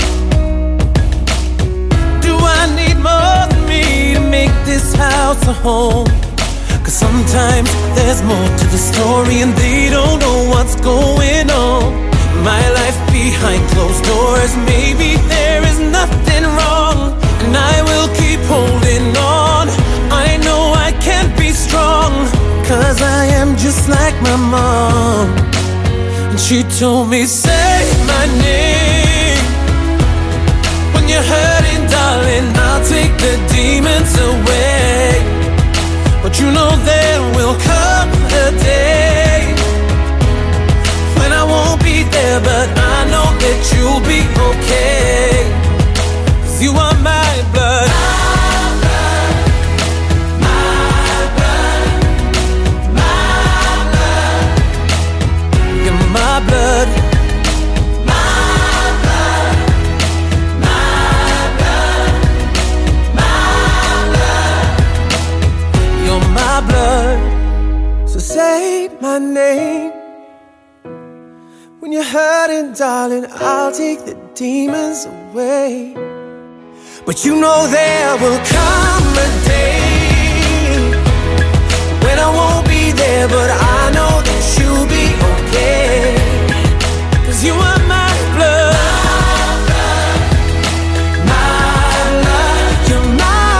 Do I need more than me to make this house a home? Cause sometimes there's more to the story and they don't know what's going on. My life behind closed doors, maybe there is nothing wrong, and I will keep holding on. I know I can't be strong, cause I am just like my mom. And she told me, say my name. When you're hurting, darling, I'll take the demons away. But you know there will come a day when I won't be there, but I know that you'll be okay. Cause you are my blood. My blood, my blood, my blood. You're my blood. My blood, my blood, my blood. You're my blood. So say my name. When you're hurting, darling, I'll take the demons away. But you know there will come a day when I won't be there, but I know that you'll be okay. Cause you are my blood. My blood, you're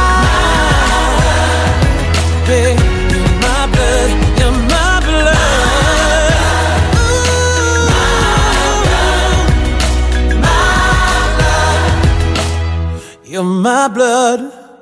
mine. Babe, you're my blood, you're my blood. You're my blood.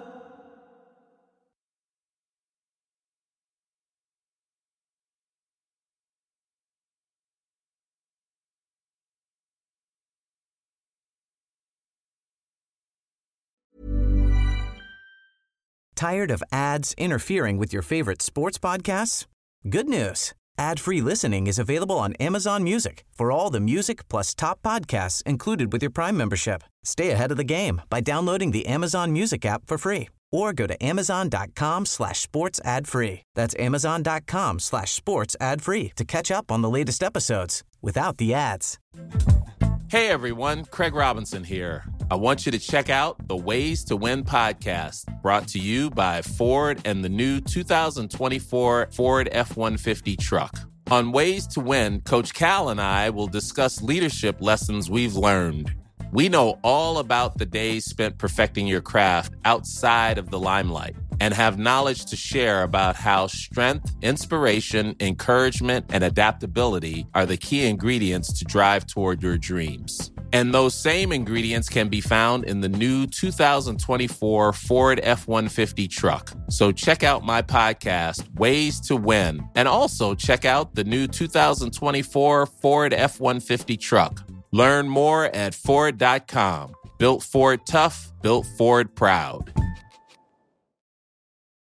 Tired of ads interfering with your favorite sports podcasts? Good news. Ad-free listening is available on Amazon Music for all the music plus top podcasts included with your Prime membership. Stay ahead of the game by downloading the Amazon Music app for free or go to amazon.com slash sports ad free. That's amazon.com slash sports ad free to catch up on the latest episodes without the ads. Hey everyone, Craig Robinson here. I want you to check out the Ways to Win podcast, brought to you by Ford and the new two thousand twenty-four Ford F one fifty truck. On Ways to Win, Coach Cal and I will discuss leadership lessons we've learned. We know all about the days spent perfecting your craft outside of the limelight and have knowledge to share about how strength, inspiration, encouragement, and adaptability are the key ingredients to drive toward your dreams. And those same ingredients can be found in the new two thousand twenty-four Ford F one fifty truck. So check out my podcast, Ways to Win, and also check out the new two thousand twenty-four Ford F one fifty truck. Learn more at Ford dot com. Built Ford tough, built Ford proud.